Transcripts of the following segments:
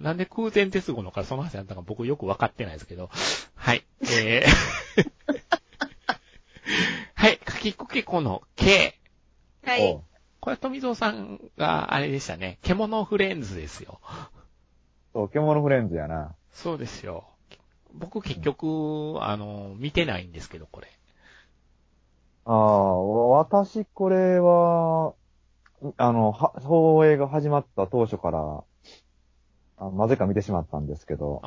なんで空前絶後のからその話なんだか僕よくわかってないですけど。はい。はい。かきくけこの K。 はい。 これは富蔵さんがあれでしたね。獣フレンズですよ。 そう、獣フレンズやな。 そうですよ。僕結局、見てないんですけど、これ。 私これは、放映が始まった当初から、なぜか見てしまったんですけど。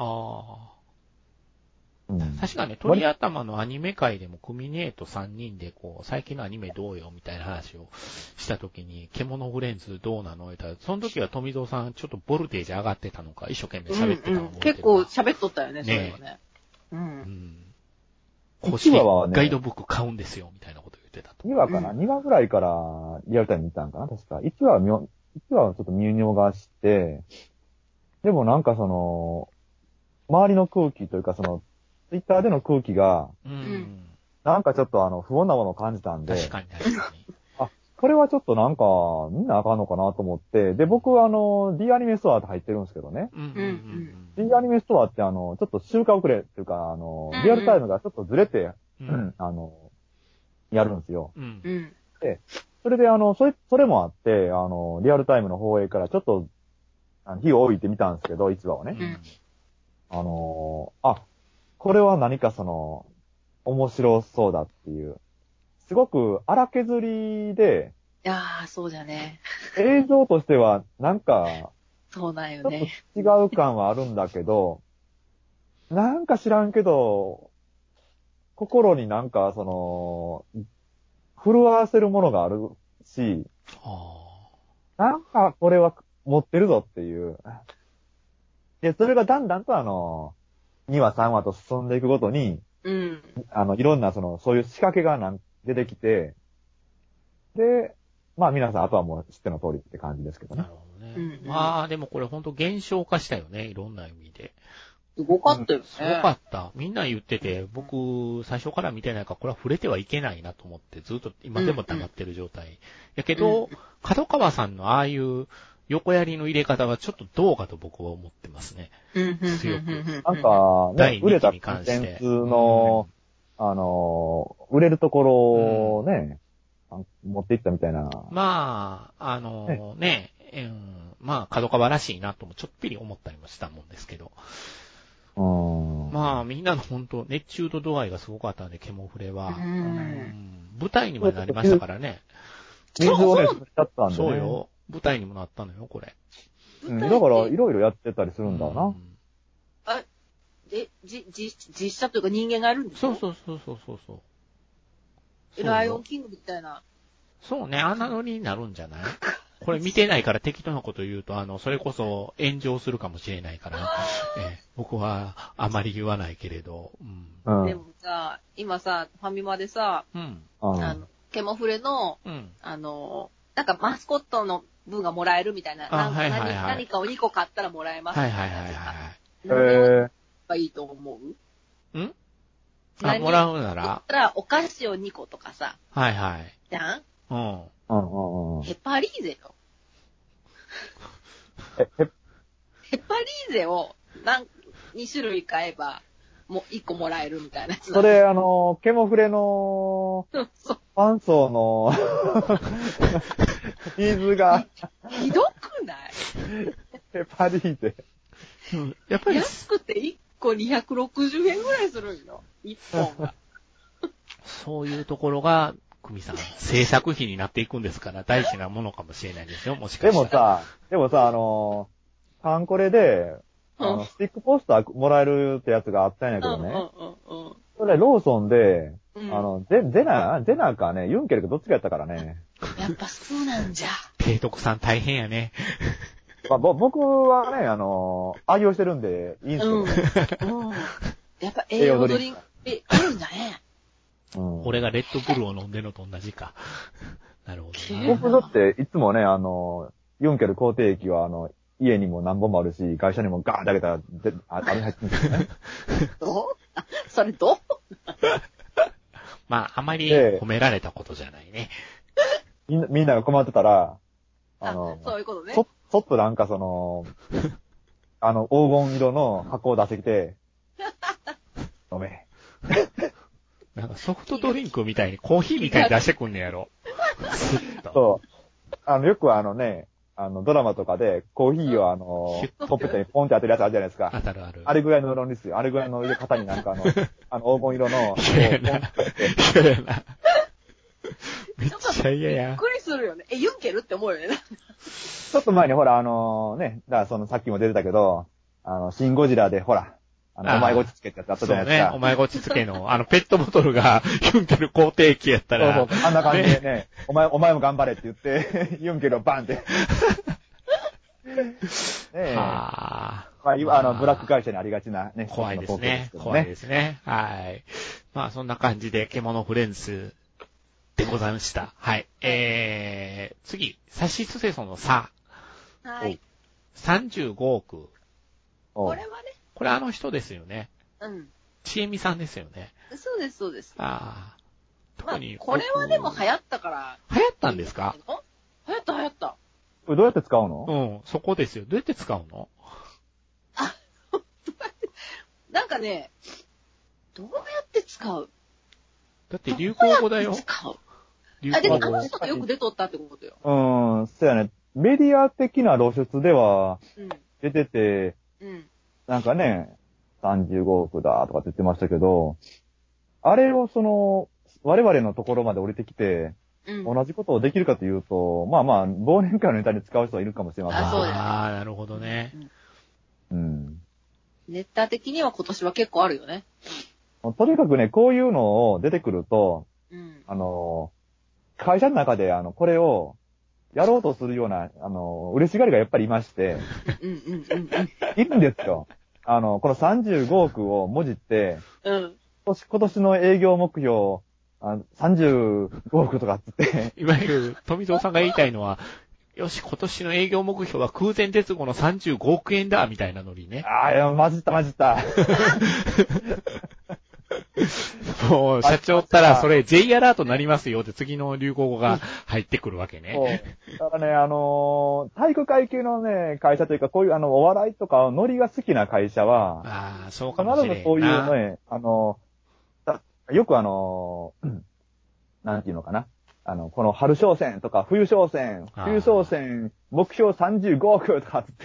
うん、 確かね、鳥頭のアニメ界でもクミネート3人でこう、最近のアニメどうよみたいな話をしたときに、獣フレンズどうなの言ったら、その時は富蔵さんちょっとボルテージ上がってたのか、一生懸命喋ってたの、 結構喋っとったよね、それはね。 公式ガイドブック買うんですよ、みたいなこと言ってたと。 2話かな、2話ぐらいからリアルタイム見たんかな確か。1話はちょっと見逃して、でもなんか周りの空気というかツイッターでの空気が、なんかちょっと不穏なものを感じたんで。 確かに。 これはちょっとなんか、みんなあかんのかなと思って、で、僕はD アニメストアって入ってるんですけどね。D アニメストアってちょっと周回遅れっていうか、リアルタイムがちょっとずれて、やるんですよ。で、それでそれもあって、リアルタイムの放映からちょっと、日を置いてみたんですけど、1話をね。これは何か面白そうだっていう。すごく荒削りで、 いやー、そうじゃね。 映像としては、なんか、 そうなんよね。 ちょっと違う感はあるんだけど、なんか知らんけど、心になんか、震わせるものがあるし、なんかこれは持ってるぞっていう。で、それがだんだんと2話3話と進んでいくごとに、いろんなそういう仕掛けが出てきて、で、まあ皆さんあとはもう知っての通りって感じですけどね。 なるほどね。まあでもこれほんと現象化したよね、いろんな意味で。 すごかったよね。 すごかった。みんな言ってて、僕最初から見てないからこれは触れてはいけないなと思ってずっと今でも黙ってる状態。やけど、角川さんのああいう横やりの入れ方はちょっとどうかと僕は思ってますね。強く。 なんか、ね、売れたコンテンツの、売れるところをね、持っていったみたいな。 まあ、まあ、角川らしいなともちょっぴり思ったりもしたもんですけど。まあ、みんなの本当熱中度度合いがすごかったんで、ケモフレは。舞台にもなりましたからね。 水をね、しちゃったんでね。 そうよ。舞台にもなったのよ、これ。 だから、いろいろやってたりするんだな。 実写というか人間がやるんですか？ そう。 ライオンキングみたいな。 そうね、あんなノリになるんじゃない？これ見てないから適当なこと言うと、それこそ炎上するかもしれないから、僕はあまり言わないけれど。 でもさ、今さ、ファミマでさ、ケモフレの、なんかマスコットの分がもらえるみたいな、何かを2個買ったらもらえますみたいなやつがいいと思う？ もらうならお菓子を2個とかさ。じゃん？ヘパリーゼよ。ヘパリーゼを2種類買えば、もう1個もらえるみたいなやつ。 それ、ケモフレの、ファン層の、ニーズが。 ひどくない？ ヘパリーゼ。 やっぱり。 安くて1個260円ぐらいするんよ。1本が。 そういうところが、久美さん、制作費になっていくんですから、大事なものかもしれないですよ、もしかしたら。 でもさ、カンコレで、スティックポスターもらえるってやつがあったんやけどね。それローソンで、ゼナかね、ユンケルかどっちかやったからね。 やっぱそうなんじゃ。 提督さん大変やね。 僕はね、愛用してるんで、いいんですけどね。 やっぱ栄養ドリンク、あるんだね。 俺がレッドブルを飲んでるのと同じか。なるほどな。 僕だっていつもね、ユンケル肯定液は家にも何本もあるし、会社にもガーンってあげたら、あれ入ってるんですよね。 それどうまあ、あまり褒められたことじゃないね。 みんなが困ってたら、 そういうことね。 ちょっとなんか黄金色の箱を出してきて、飲め。 なんかソフトドリンクみたいに、コーヒーみたいに出してくんねやろ。 そう。よくドラマとかで、コーヒーをほっぺたにポンって当てるやつあるじゃないですか。 当たるある。 あれぐらいの色ですよ。あれぐらいの型になんか黄金色の。 嫌やな。めっちゃ嫌や。 びっくりするよね。ユンケルって思うよね。 ちょっと前にほら、だからさっきも出てたけど、シンゴジラでほら、お前ごちつけってやつあったじゃないですか。 そうね、お前ごちつけの、ペットボトルがユンケル肯定器やったら。 そう、あんな感じでね、お前も頑張れって言って、ユンケルをバンって。ねえ。まあ、ブラック会社にありがちなね。 怖いですね。怖いですね。はい。まあ、そんな感じで、獣フレンズでございました。はい。次、サシスセソの差。 はい。 35億。 これはね。 これ人ですよね。 うん。 ちえみさんですよね。 そうです、そうです。 ああ。特に、 これはでも流行ったから。 流行ったんですか？ 流行った。 これどうやって使うの？ うん、そこですよ。どうやって使うの？ なんかね、どうやって使う？ だって流行語だよ。 使う。でも人がよく出とったってことよ。 そうやね。メディア的な露出では、出てて、なんかね、35億だとかって言ってましたけど、あれを我々のところまで降りてきて、同じことをできるかというと、まあまあ、忘年会のネタに使う人はいるかもしれません。 そうです。 ああ、なるほどね。 ネタ的には今年は結構あるよね。 とにかくね、こういうのを出てくると、会社の中でこれをやろうとするような、嬉しがりがやっぱりいまして、いるんですよ。この35億をもじって、今年の営業目標、35億とかつって。 いわゆる、富蔵さんが言いたいのは、よし、今年の営業目標は空前絶後の35億円だ、みたいなノリね。 いや、混じった。 もう、社長ったら、それ J アラートになりますよって次の流行語が入ってくるわけね。 だからね、体育会系のね、会社というか、こういうお笑いとかノリが好きな会社は、 そうかもしれない。 必ずそういうね、よくなんていうのかな。この春商戦とか冬商戦、目標35億とかって。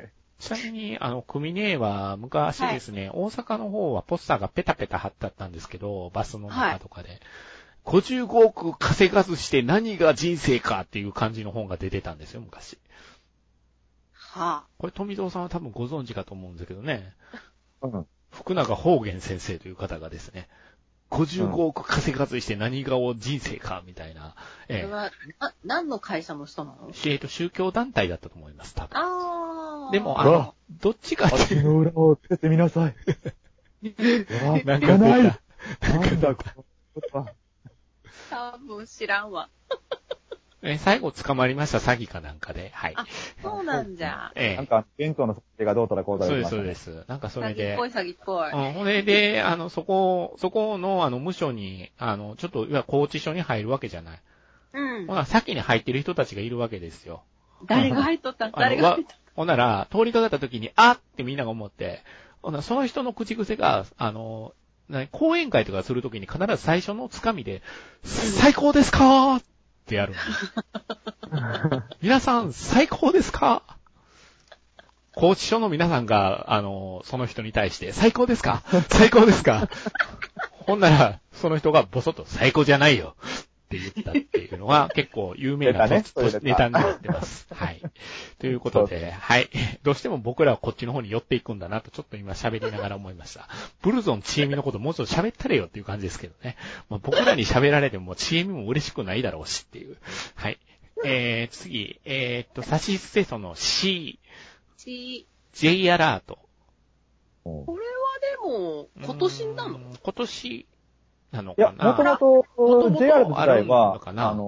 ちなみに、組ねは昔ですね、大阪の方はポスターがペタペタ貼ってあったんですけど、バスの中とかで。55億稼がずして何が人生かっていう感じの本が出てたんですよ、昔。これ富蔵さんは多分ご存知かと思うんですけどね。福永宝元先生という方がですね、55億稼がずして何がを人生かみたいな。 それは、何の会社の人なの？ 宗教団体だったと思います、多分。でも、どっちかって。 足の裏をつけてみなさい。 なんか出た。 なんだ、この多分知らんわ。 最後捕まりました、詐欺かなんかで。はい。 そうなんじゃ。 なんか、弁当の設定がどうとかこうとか言いましたね。 そうです。なんかそれで。 詐欺っぽい。 ほんで、そこの、無所に、ちょっと、いわゆる拘置所に入るわけじゃない。ほな、先に入ってる人たちがいるわけですよ。 誰が入っとったほんなら、通りかかった時に、あってみんなが思って、ほな、その人の口癖が、講演会とかするときに必ず最初のつかみで、最高ですかーってやるの。皆さん、最高ですか？拘置所の皆さんが、その人に対して、最高ですか？最高ですか？ほんなら、その人がボソッと、最高じゃないよって言ったっていうのが結構有名なネタになってます。はい。ということで、はい。どうしても僕らはこっちの方に寄っていくんだなと、ちょっと今喋りながら思いました。ブルゾンちえみのこともうちょっと喋ったれよっていう感じですけどね。まあ、僕らに喋られてもちえみも嬉しくないだろうしっていう。はい。次、サシスセソの J アラート。 これはでも、今年なの？ 今年なのかな？ いや、もともと JR 自体は、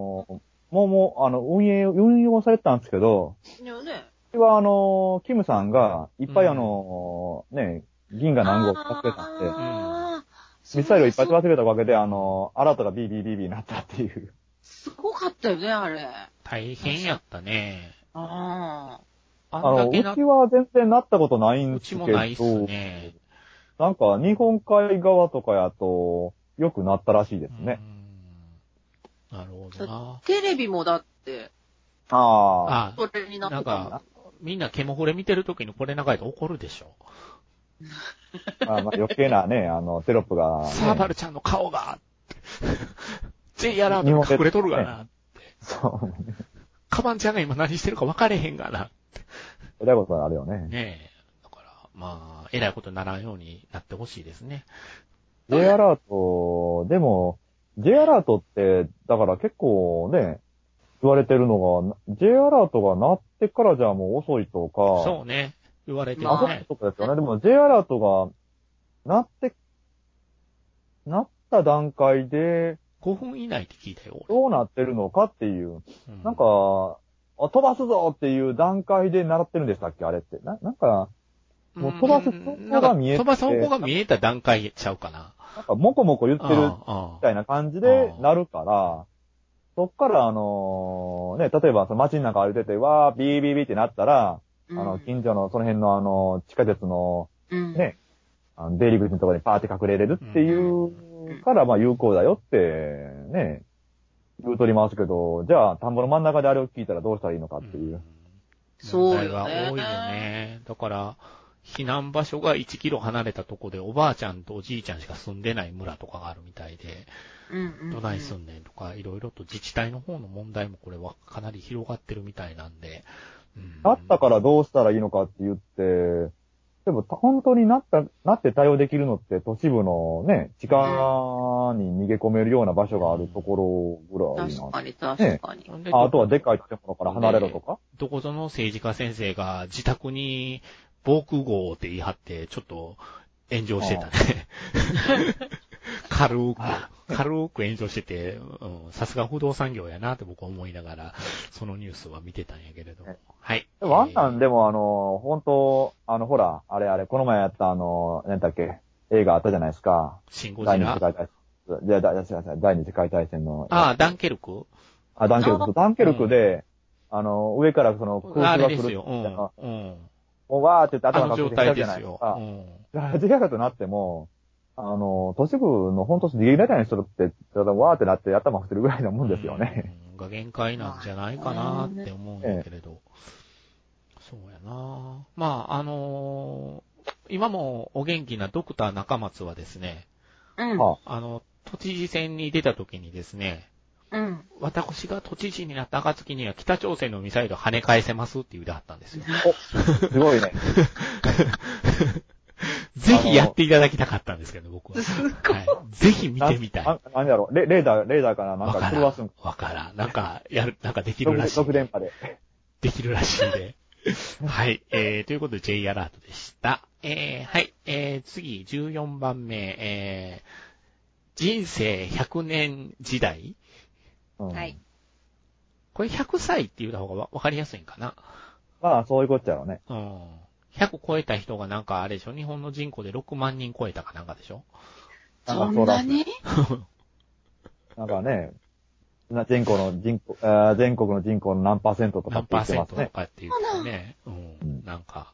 運用されてたんですけど、 いやね。 これはキムさんが、いっぱい銀河何号使ってたんで、ミサイルをいっぱい忘れたおかげで、アラートがビーになったっていう。 すごかったよね、あれ。 大変やったね。 うちは全然なったことないんですけど。 うちもないっすね。 なんか、日本海側とかやと、よくなったらしいですね。 なるほどな。 テレビもだって、 ああ。それになってたもん。 なんか、みんなケモフレ見てるときにこれ流れて怒るでしょ。 まあ余計なね、テロップが、ね。 サーバルちゃんの顔が、J アラートに隠れとるがな、って。 そう。 カバンちゃんが今何してるか分かれへんがな、って。 えらいことになるよね。 ねえ。だから、まあ、えらいことにならんようになってほしいですね。 J アラート、でも、J アラートって、だから結構ね、言われてるのが、J アラートが鳴ってからじゃもう遅いとか。 そうね。言われてるね。 そうですよね。でも J アラートが鳴った段階で、 5分以内って聞いたよ。 どうなってるのかっていう。なんか、飛ばすぞっていう段階で習ってるんでしたっけあれって。なんか、もう飛ばす方向が見えて。 飛ばす方向が見えた段階ちゃうかな。 なんか、もこもこ言ってるみたいな感じでなるから、そっからね、例えばその街の中歩いてて、わー、ビービービーってなったら、近所のその辺の地下鉄の、ね、出入り口のところにパーって隠れれるっていうから、まあ有効だよって、ね、言うとりますけど、じゃあ、田んぼの真ん中であれを聞いたらどうしたらいいのかっていう。 そう問題は多いよね。だから、避難場所が1キロ離れたとこでおばあちゃんとおじいちゃんしか住んでない村とかがあるみたいで、どない住んでんとか、いろいろと自治体の方の問題もこれはかなり広がってるみたいなんで。 なったからどうしたらいいのかって言って、でも本当になって対応できるのって都市部のね、地下に逃げ込めるような場所があるところぐらいな。 確かに確かに。 ね、あとはでっかい建物から離れろとか。 どこぞの政治家先生が自宅に防空壕って言い張って、ちょっと炎上してたね。軽く炎上してて、さすが不動産業やなって僕は思いながら、そのニュースは見てたんやけれども。はい。 ワンタンでも本当ほら、あれ、この前やった何だっけ、映画あったじゃないですか。 シンゴジラ。 第二次世界大戦の。 ダンケルクダンケルク。ダンケルクで、上からその空気が来る。あれですよ。 もうわーって言って頭が状態ですよ。 時代だとなっても、都市部の本当に逃げられない人って、わーってなって頭振ってるぐらいなもんですよね。 が限界なんじゃないかなって思うんだけれど。そうやな。まあ、今もお元気なドクター中松はですね、都知事選に出た時にですね、私が都知事になった暁には北朝鮮のミサイルを跳ね返せますって言うてはったんですよ。 すごいね。 ぜひやっていただきたかったんですけど、僕は。はい、ぜひ見てみたい。 何だろうレーダーかななんか狂わすんわからん。なんかできるらしい。 6電波で。 できるらしいんで。はい。ということで J アラートでした。はい。次、14番目。人生100年時代。 はい。 これ100歳って言うた方がわかりやすいんかな。 まあ、そういうことやろうね。 100超えた人がなんかあれでしょ、日本の人口で6万人超えたかなんかでしょ。 そんなになんかね、全国の人口の何%とかって言ってますね。何%とかって言ってね。なんか。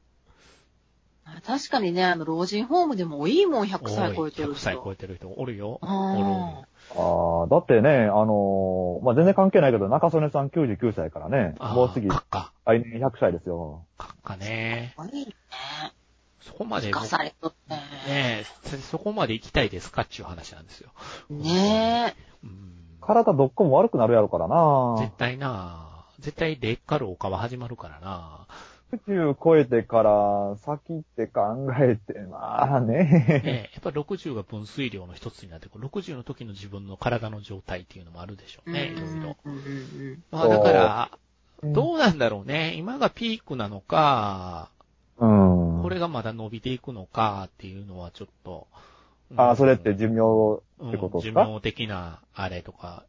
確かにね、老人ホームでも多いもん、100歳超えてる人。 100歳超えてる人おるよ。 だってね、まあ、全然関係ないけど、中曽根さん99歳からね、もう次、来年100歳ですよ。 かっかね。 いいね。 そこまで。 ねそこまで行きたいですかっていう話なんですよ。 ねえ。 体どっこも悪くなるやろからな。 絶対劣化老化は始まるからな。 60超えてから先って考えて、まあね。 やっぱ60が分水量の一つになってくる。60の時の自分の体の状態っていうのもあるでしょうね、いろいろ。まあだから、どうなんだろうね。今がピークなのか、これがまだ伸びていくのかっていうのはちょっと。 それって寿命ってことですか？ 寿命的なあれとか。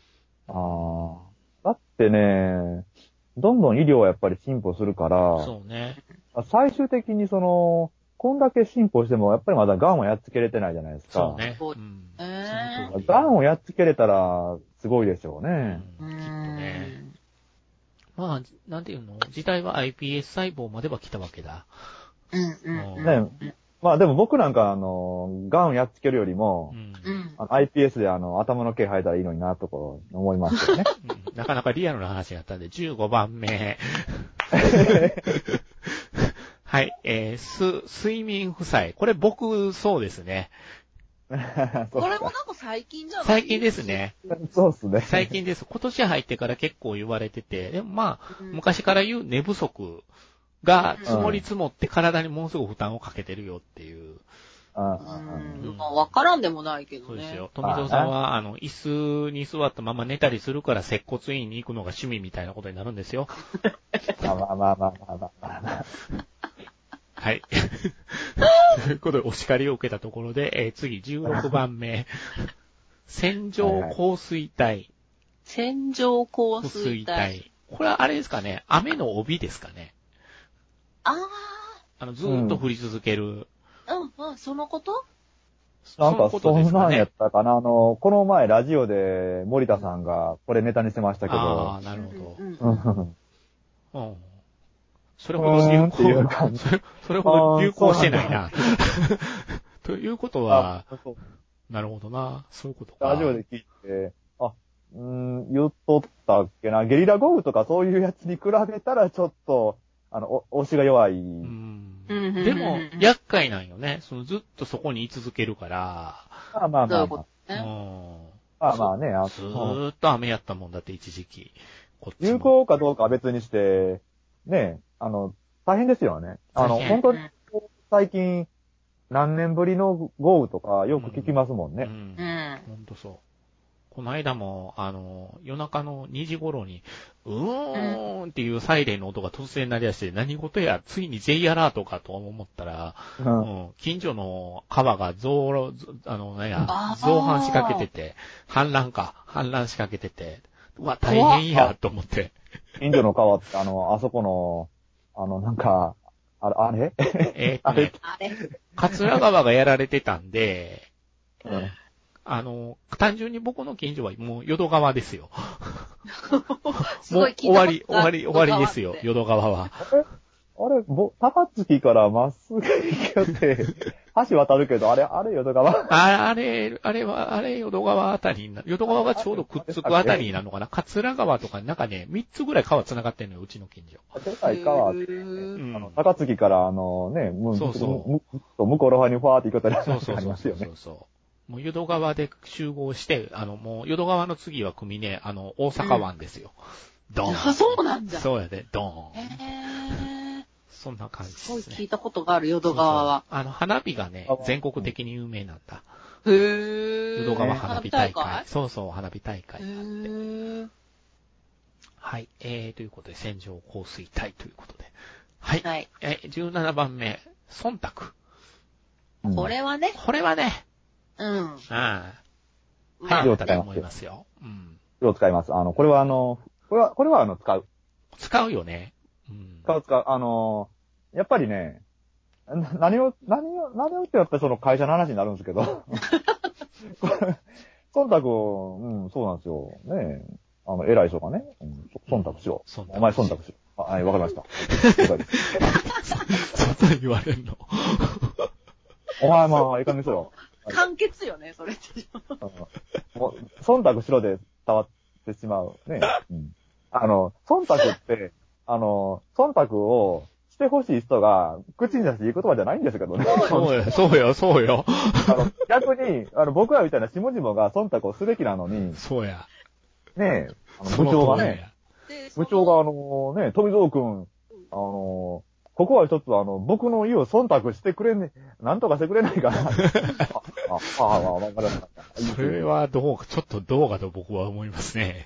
だってね、どんどん医療はやっぱり進歩するから、 そうね。 最終的にこんだけ進歩しても、やっぱりまだ癌はやっつけれてないじゃないですか。 そうね。 癌をやっつけれたら、すごいでしょうね。 きっとね。 まあ、なんていうの、時代は iPS 細胞までは来たわけだ。 ね、まあでも僕なんかガンやっつけるよりも、iPS で頭の毛生えたらいいのになとか思いますよね。 なかなかリアルな話があったんで、15番目。はい、睡眠負債。これ僕、そうですね。 これもなんか最近じゃない？ 最近ですね。 そうですね。 最近です。今年入ってから結構言われてて、でもまあ、昔から言う寝不足が積もり積もって体にものすごく負担をかけてるよっていう。 まあ、わからんでもないけどね。 そうですよ。富蔵さんは、椅子に座ったまま寝たりするから接骨院に行くのが趣味みたいなことになるんですよ。 まあ。 はい。ということで、お叱りを受けたところで、次、16番目。線状降水帯。 線状降水帯。 これはあれですかね、雨の帯ですかね。ずーっと降り続ける。 そのこと？ なんか、そんなんやったかな。この前、ラジオで、森田さんが、これネタにしてましたけど。 ああ、なるほど。それほど流行、それほど流行してないな。ということは、なるほどな。そういうことか。 ラジオで聞いて、言っとったっけな。ゲリラ豪雨とかそういうやつに比べたらちょっと、押しが弱い。 でも、厄介なんよね。ずっとそこに居続けるから。 まあ。 まあね。 ずーっと雨やったもんだって一時期。 流行かどうかは別にして、ね、大変ですよね。本当に、最近、何年ぶりの豪雨とかよく聞きますもんね。 本当そう。この間も、夜中の2時頃に、っていうサイレンの音が突然鳴り出して、何事や、ついに J アラートかと思ったら、近所の川が増氾しかけてて、氾濫しかけてて、うわ、大変や、と思って。 近所の川って、あそこの、なんか、あれ桂川がやられてたんで、単純に僕の近所はもう淀川ですよ。もう終わりですよ、淀川は。 高槻からまっすぐ行きよって、橋渡るけど、あれ淀川あれ淀川あたり淀川がちょうどくっつくあたりなのかな。桂川とかなんかね、3つぐらい川繋がってんのよ、うちの近所。 でかい川って、高槻から向こうの方にファーって行くとありますよね。 そう。もう淀川で集合して、もう淀川の次は組ね、大阪湾ですよ。ドーン。 そうなんだ。 そうやで、ドーン。そんな感じですね。 すごい聞いたことがある、淀川は。 花火がね、全国的に有名なんだ。 淀川花火大会。そう、花火大会。はい。ということで、線状降水帯ということで。はい。17番目、忖度。 これはね。 はい、ようと思いますよ。 よう使います。これは使う。 使うよね。 使う。やっぱりね、何をってやっぱりその会社の話になるんですけど。忖度、そうなんですよ。ね偉い人がね、忖度しろ。お前忖度しろ。はい、わかりました。 そんな言われんのお前いい感じにしろ。 簡潔よね、それって。 忖度しろで伝わってしまう。ね。忖度って、忖度をしてほしい人が口に出していい言葉じゃないんですけどね。 そうよ。 逆に、僕らみたいな下々が忖度をすべきなのに。 そうや。 ね部長がね、富蔵くん、ここは一つ僕の意を忖度してくれなんとかしてくれないかな。わかりました。 それはちょっとどうかと僕は思いますね。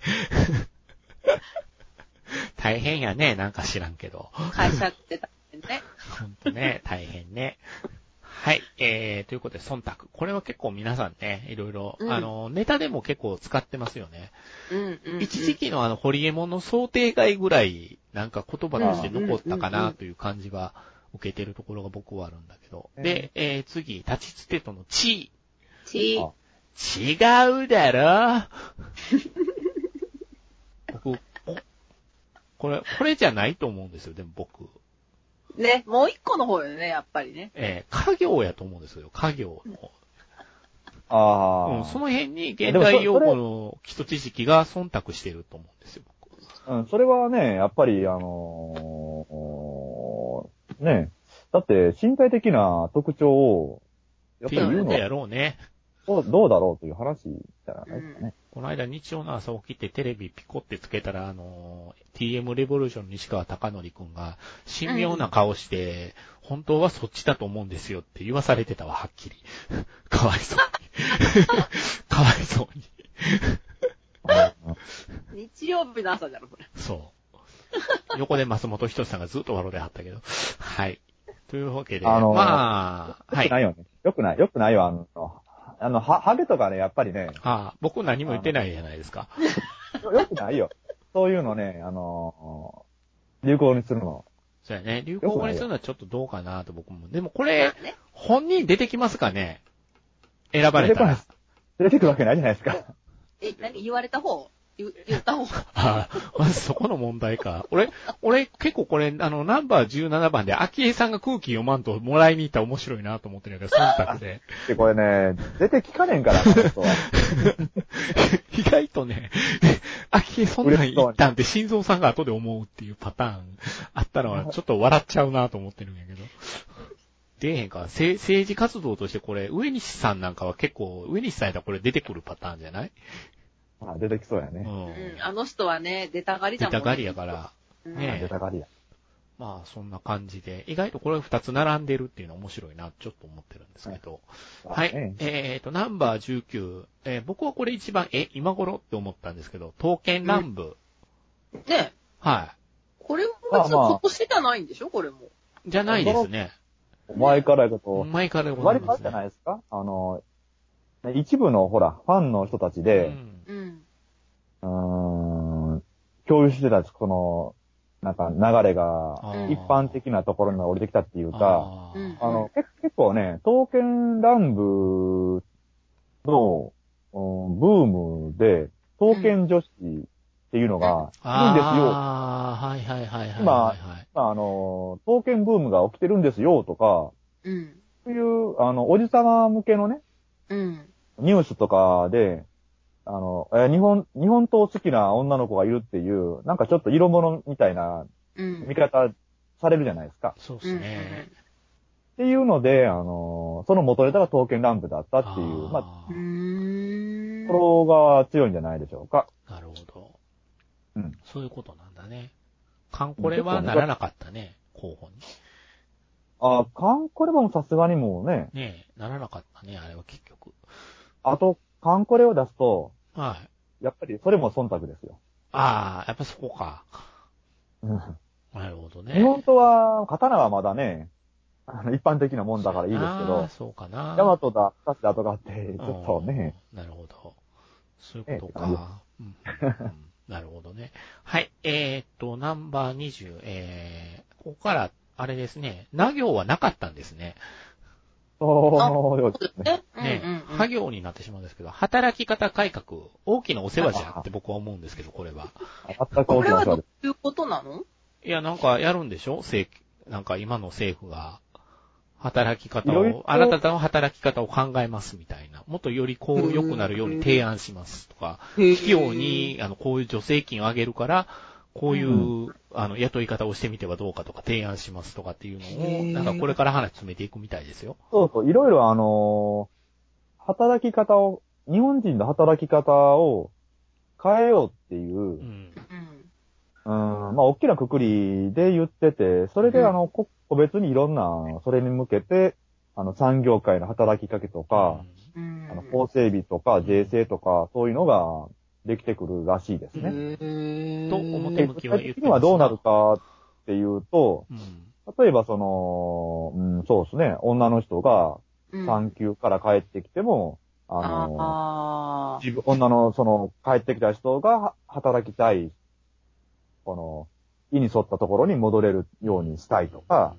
大変やね、なんか知らんけど。 会社って大変ね。 ほんとね、大変ね。はい、ということで、忖度。これは結構皆さんね、いろいろ、ネタでも結構使ってますよね。一時期のホリエモンの想定外ぐらい、なんか言葉として残ったかなという感じは受けてるところが僕はあるんだけど。で、次、立ちつてとの違うだろ僕、 これじゃないと思うんですよ、でも僕。 ね、もう一個の方よね、やっぱりね。 家業やと思うんですよ、家業の。 ああ。 その辺に現代用語の基礎知識が忖度してると思うんですよ、僕。 それはね、やっぱりね、だって身体的な特徴を、 やっぱり言うのやろうね。 どうだろうという話じゃないですかね。 この間日曜の朝起きてテレビピコってつけたら、TM レボリューション西川貴教くんが、神妙な顔して、本当はそっちだと思うんですよって言わされてたわ、はっきり。かわいそうに。かわいそうに。日曜日の朝だろ、これ。 そう。横で松本人志さんがずっと笑ってはったけど。はい。というわけで、まあ、 はい。よくないよね。よくないよ、ハゲとかね、やっぱりね。 僕何も言ってないじゃないですか。 よくないよ。そういうのね、流行にするの。 そうやね。流行語にするのはちょっとどうかなと僕も。でもこれ、本人出てきますかね？選ばれたら。 出てくるわけないじゃないですか。 何言われた方？言った方まずそこの問題か。俺結構これ、ナンバー17番で、秋江さんが空気読まんともらいに行ったら面白いなと思ってるけど、忖度で。 これね、出て聞かねえんからな、本当は。 意外とね、秋江そんなん言ったんって心臓さんが後で思うっていうパターンあったのは、ちょっと笑っちゃうなと思ってるんやけど。出えへんか。政治活動としてこれ、上西さんなんかは結構、上西さんやったらこれ出てくるパターンじゃない？ 出てきそうやね。 あの人はね、出たがりだもんね。 出たがりやから。ね出たがりや。 まあ、そんな感じで、意外とこれ2つ並んでるっていうのは面白いな、ちょっと思ってるんですけど。はい。ナンバー19。僕はこれ一番、今頃って思ったんですけど、刀剣乱舞。 ね。 はい。 これも別に今年じゃないんでしょこれも。 じゃないですね。 前からやと。 前からございますね。割とじゃないですか？一部のほら、ファンの人たちで、共有してた、この、なんか流れが、一般的なところに降りてきたっていうか、結構ね、刀剣乱舞の、ブームで、刀剣女子っていうのがいるんですよ。 はいはいはいはい。 今、刀剣ブームが起きてるんですよとか、そういう、おじさま向けのね、ニュースとかで、日本刀好きな女の子がいるっていう、なんかちょっと色物みたいな見方されるじゃないですか。 そうですね。 っていうので、その元ネタが刀剣乱舞だったっていう、まあ、ところが強いんじゃないでしょうか。 なるほど。そういうことなんだね。カンコレはならなかったね、候補に。 カンコレもさすがにもうね。 ねえ、ならなかったね、あれは結局。 あと、カンコレを出すと、 はい。 やっぱりそれも忖度ですよ。 やっぱそこか。なるほどね。 日本刀は、刀はまだね、一般的なもんだからいいですけど、 そうかな。 ヤマトだ、カシだとかって、ちょっとね。 なるほど。そういうことか。なるほどね。はい。ナンバー20、ここから、あれですね、な行はなかったんですね。 そうですね。 は行になってしまうんですけど、働き方改革、大きなお世話じゃって僕は思うんですけど、これは。 これはどういうことなの？ いや、なんかやるんでしょ？なんか今の政府が。働き方を、あなたの働き方を考えますみたいな。もっとよりこう良くなるように提案しますとか、企業に、こういう助成金を上げるから、こういう、雇い方をしてみてはどうかとか提案しますとかっていうのを、なんかこれから話詰めていくみたいですよ。 そうそう、いろいろ働き方を、日本人の働き方を変えようっていう、まあ、大きな括りで言ってて、それで個別にいろんな、それに向けて、産業界の働きかけとか、法整備とか、税制とか、そういうのができてくるらしいですね。 と、表向きは言ってます。 今どうなるかっていうと、例えばそうですね、女の人が産休から帰ってきても、女の帰ってきた人が働きたい、意に沿ったところに戻れるようにしたいとか、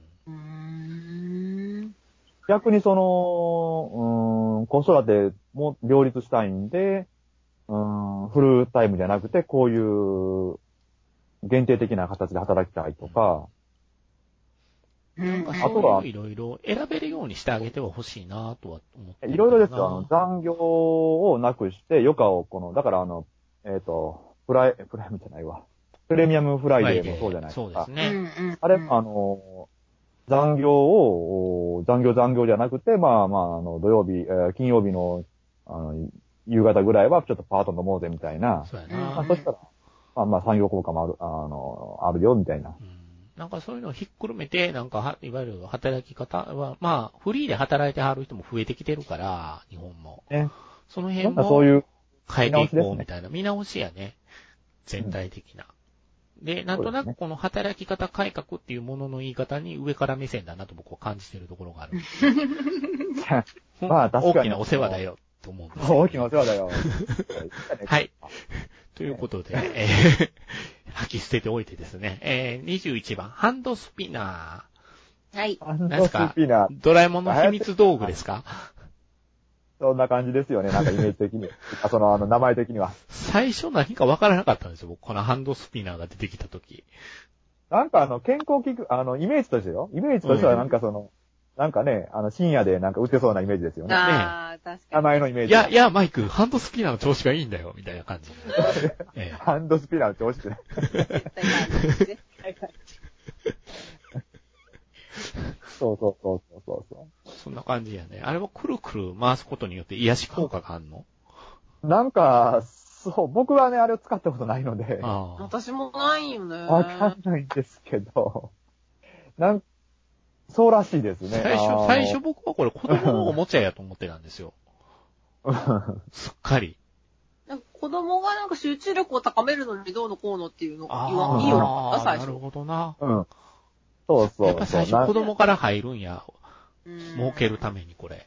逆に子育ても両立したいんで、フルタイムじゃなくて、こういう、 限定的な形で働きたいとか、 なんかそういういろいろ選べるようにしてあげては欲しいなとは思って。 いろいろですよ。残業をなくして、余暇をだからプライムじゃないわ。プレミアムフライデーもそうじゃないですか。 そうですね。 あれ、残業じゃなくて、まあ、土曜日、金曜日の、夕方ぐらいはちょっとパート飲もうぜみたいな。 そうやな。 まあ、そしたら、まあ、産業効果もあるよ、みたいな。 なんかそういうのをひっくるめて、なんかいわゆる働き方は、まあ、フリーで働いてはる人も増えてきてるから、日本も。その辺も変えていこうみたいな見直しやね。全体的な。で、なんとなくこの働き方改革っていうものの言い方に上から目線だなと僕は感じてるところがある。 まあ、確かに。 大きなお世話だよ、と思うんですよ。 大きなお世話だよ。 はい。ということで、吐き捨てておいてですね、21番、ハンドスピナー。はい。 ハンドスピナー。 ドラえもんの秘密道具ですか？ そんな感じですよね、なんかイメージ的に。名前的には。 最初何かわからなかったんですよ、僕。このハンドスピナーが出てきたとき。 なんか健康器具、イメージとしてよ。イメージとしてはなんかなんかね、深夜でなんか売ってそうなイメージですよね。 ああ、確かに。 名前のイメージ。 いや、マイク、ハンドスピナーの調子がいいんだよ、みたいな感じ。 ハンドスピナーの調子って。絶対感じ。そう。 そんな感じやね。あれはくるくる回すことによって癒し効果があるの？ なんか、そう、僕はね、あれを使ったことないので。 私もないよね。 わかんないんですけど。そうらしいですね。 最初僕はこれ子供のおもちゃやと思ってたんですよ。すっかり。 なんか子供がなんか集中力を高めるのにどうのこうのっていうのいいよな、最初。 なるほどな。 そう。 やっぱ最初子供から入るんや。儲けるためにこれ。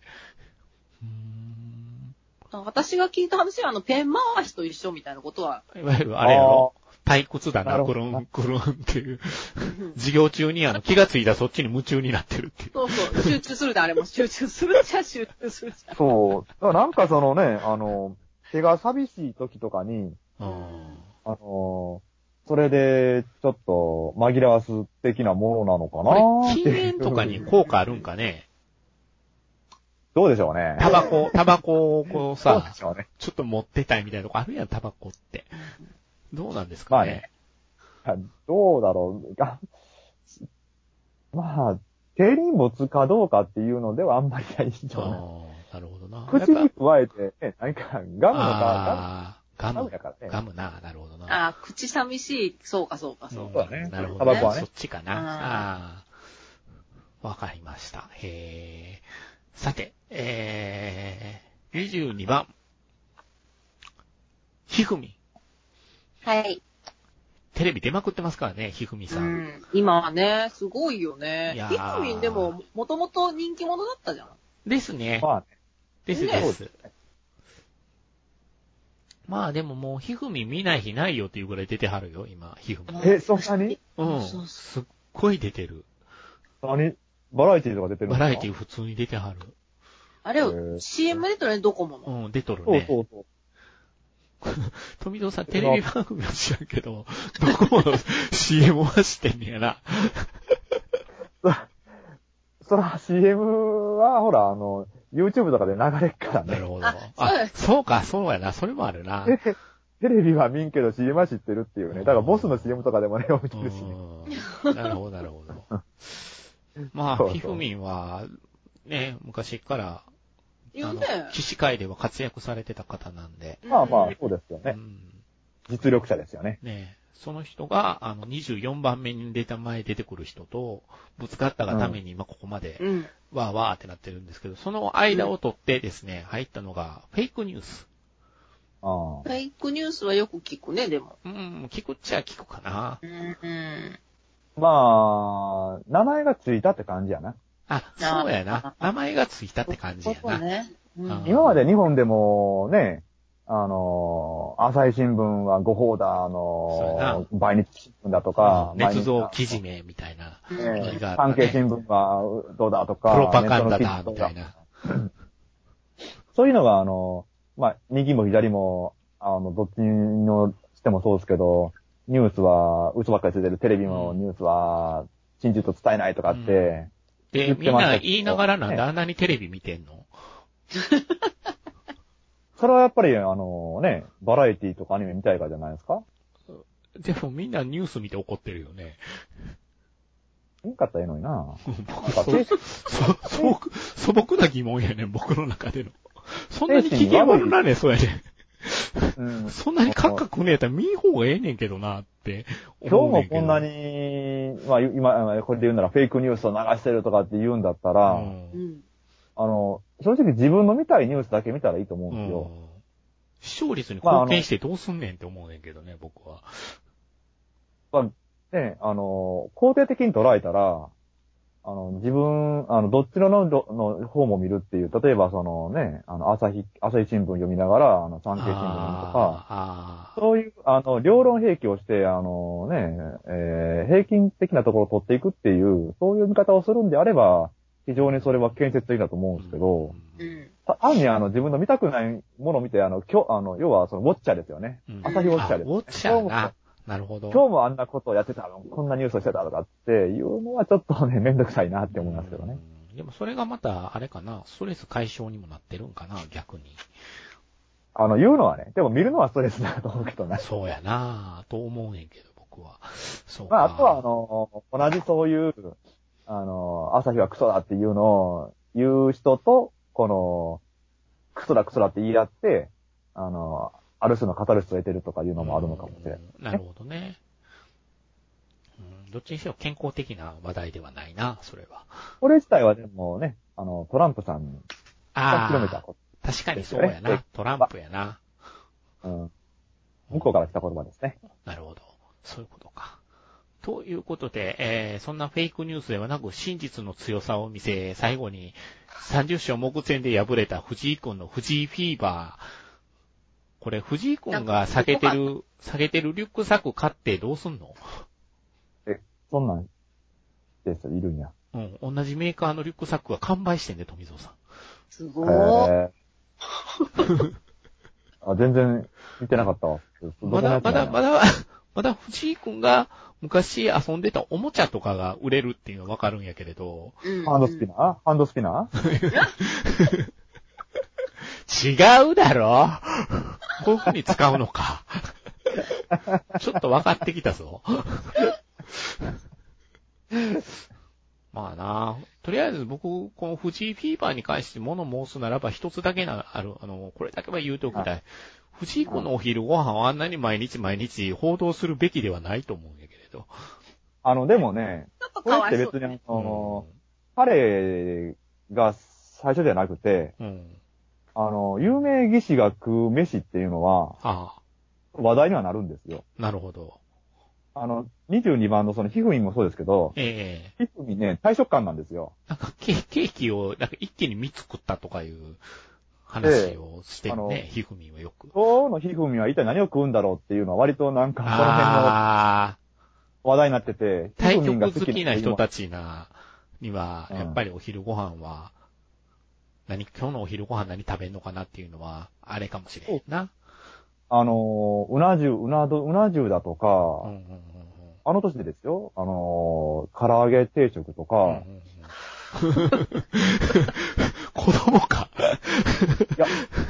私が聞いた話はペン回しと一緒みたいなことは。 いわゆるあれやろ。退屈だな、クルンっていう。授業中に気がついたそっちに夢中になってるっていう。 そう。集中するであれも集中するじゃ集中するじゃ。 そう。なんか手が寂しい時とかに、それで、ちょっと紛らわす的なものなのかなこれ禁煙とかに効果あるんかね？ どうでしょうね。 タバコをこうさ、 ちょっと持ってたいみたいなとこあるやん、タバコって。どうなんですかね。 どうだろう。まあ、低リンボツかどうかっていうのではあんまりないんじゃない。 なるほどな。 口に加えて、なんか、ガムのか、 ガムやからね。ガムな、なるほどな。 口寂しい。そうか。 そうだね。 なるほど、ね。タバコはね。そっちかな。わかりました。さて、22番。ひふみ。 はい。 テレビ出まくってますからね、ひふみさん。 今はね、すごいよね。ひふみんでも、もともと人気者だったじゃん。 ですね。です。まあでももう、ひふみ見ない日ないよっていうぐらい出てはるよ、今、ひふみ。 そんなに？ すっごい出てる。 バラエティとか出てるバラエティ普通に出てはる。 あれよ、CM 出とるね、ドコモの。 出とるね。 そう。 富藤さん、テレビ番組は知らんけど、ドコモの CM はしてんねやな。 そら CM は、ほら、YouTube とかで流れっからね。 なるほど。そうか、そうやな。それもあるな。 テレビは見んけど CM は知ってるっていうね。だからボスの CM とかでもね、見てるしね。 なるほど。まあ、ひふみんは、ね、昔から、騎士界では活躍されてた方なんで。 まあ、そうですよね。実力者ですよね。 その人が、24番目に出てくる人と、ぶつかったがために、ここまで、わーってなってるんですけど、その間を取ってですね、入ったのが、フェイクニュース。 フェイクニュースはよく聞くね、でも。 聞くっちゃ聞くかな。 まあ、名前がついたって感じやな。 そうやな。名前がついたって感じやな。 今まで日本でもね、朝日新聞は誤報だ、毎日新聞だとか、 捏造記事名みたいな。 産経新聞はどうだとか、 プロパガンダだ、みたいな。 そういうのが、右も左も、どっちのしてもそうですけど、 ニュースは嘘ばっかりついてる、テレビのニュースは真実を伝えないとかって、 で、みんな言いながらなんであんなにテレビ見てんの？ それはやっぱりバラエティとかアニメ見たいからじゃないですか？ でもみんなニュース見て怒ってるよね。 いいかったらいいのにな。 素朴な疑問やねん、僕の中での。そんなに機嫌悪なねん、そうやねん。そんなにカッカくねえたら見ん方がええねんけどなって思うねんけど。 今日もこんなに、まあ今、これで言うならフェイクニュースを流してるとかって言うんだったら、正直自分の見たいニュースだけ見たらいいと思うんですよ。 視聴率に貢献してどうすんねんって思うねんけどね、僕は。 まあ、ね、肯定的に捉えたら、自分、どっちの方も見るっていう、例えば朝日新聞読みながら、産経新聞読むとか、そういう、両論併記をして、平均的なところを取っていくっていう、そういう見方をするんであれば、非常にそれは建設的だと思うんですけど、単に自分の見たくないものを見て、要はウォッチャーですよね。朝日ウォッチャーです。 ウォッチャーな。なるほど。 今日もあんなことをやってたの、こんなニュースをしてたとかっていうのはちょっとね、めんどくさいなって思いますけどね。 でもそれがまた、あれかな、ストレス解消にもなってるんかな、逆に。 言うのはね、でも見るのはストレスだと思うけどね。 そうやなぁ、と思うねんけど、僕は。そうか。 まあ、あとは同じそういう、朝日はクソだっていうのを言う人と、クソだって言い合って、ある種のカタルシスを得てるとかいうのもあるのかもしれない、ね。 なるほどね。どっちにしろ健康的な話題ではないな、それは。 これ自体はでもね、トランプさんが広めたこと、 ね。確かにそうやな。トランプやな。 向こうから来た言葉ですね。 なるほど。そういうことか。ということで、そんなフェイクニュースではなく真実の強さを見せ、最後に30勝目前で敗れた藤井君の藤井フィーバー。これ、藤井君が下げてるリュックサック買ってどうすんの？ そんなんですいるんや。 同じメーカーのリュックサックが完売してんで、富蔵さん。 すごー。 全然見てなかったわ。 まだ藤井君が昔遊んでたおもちゃとかが売れるっていうのはわかるんやけれど。 ハンドスピナー違うだろこういう風に使うのか。ちょっと分かってきたぞ。まあな、とりあえず僕、この藤井フィーバーに関して物申すならば一つだけこれだけは言うておきたい。藤井君のお昼ご飯をあんなに毎日報道するべきではないと思うんやけれど。 でもね、これって別に彼が最初じゃなくて、有名義士が食う飯っていうのは、話題にはなるんですよ。 なるほど。 22番のそのひふみんもそうですけど、ひふみんね、大食感なんですよ。 なんかケーキを一気に3つ食ったとかいう話をしてるね、ひふみんはよく。 今日のひふみんは一体何を食うんだろうっていうのは割となんかこの辺の話題になってて、 対局好きな人たちには、やっぱりお昼ご飯は、今日のお昼ご飯何食べんのかなっていうのは、あれかもしれんな。 うな重だとか、あの年でですよ、唐揚げ定食とか、 子供か。 いや、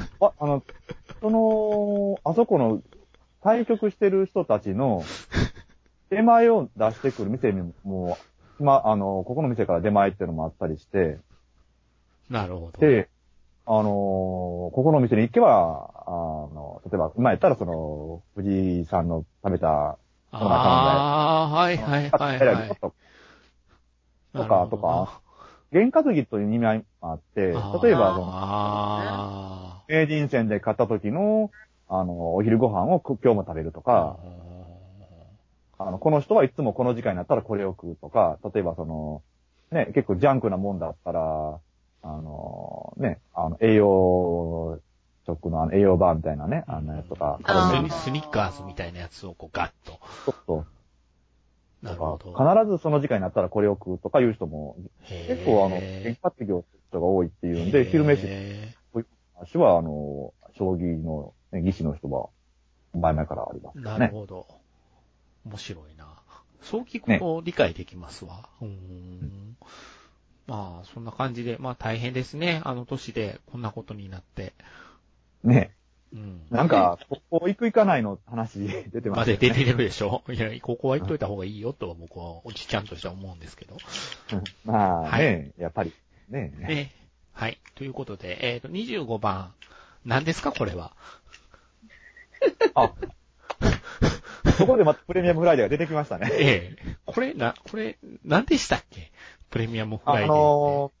あそこの対局してる人たちの出前を出してくる店にも、ここの店から出前っていうのもあったりして、 なるほど。 で、ここの店に行けば、例えば、今やったら藤井さんの食べた、 はいはいはいはい。 とか、験担ぎという意味合いもあって、例えば、名人戦で買った時の、お昼ご飯を今日も食べるとか、この人はいつもこの時間になったらこれを食うとか、例えば結構ジャンクなもんだったら、栄養食の栄養バーみたいなね、あんなやつとか。 スニッカーズみたいなやつをガッと。 そう。 なるほど。 必ずその時間になったらこれを食うとかいう人も、結構験担ぎをする人が多いっていうんで、昼飯、こういう話は、将棋の、技師の人は、前々からありますね。 なるほど。 面白いな。そう聞くと理解できますわ。まあ、そんな感じで、まあ大変ですね。あの年でこんなことになって。 ね。なんか、ここ行く行かないの話出てますね。 出てるでしょ。いや、ここは行っといた方がいいよとは僕はおじちゃんとしては思うんですけど。 まあね、やっぱり。ね。 はい。ということで、25番。何ですかこれは。 そこでまたプレミアムフライデーが出てきましたね。 これ、何でしたっけプレミアムフライデーって。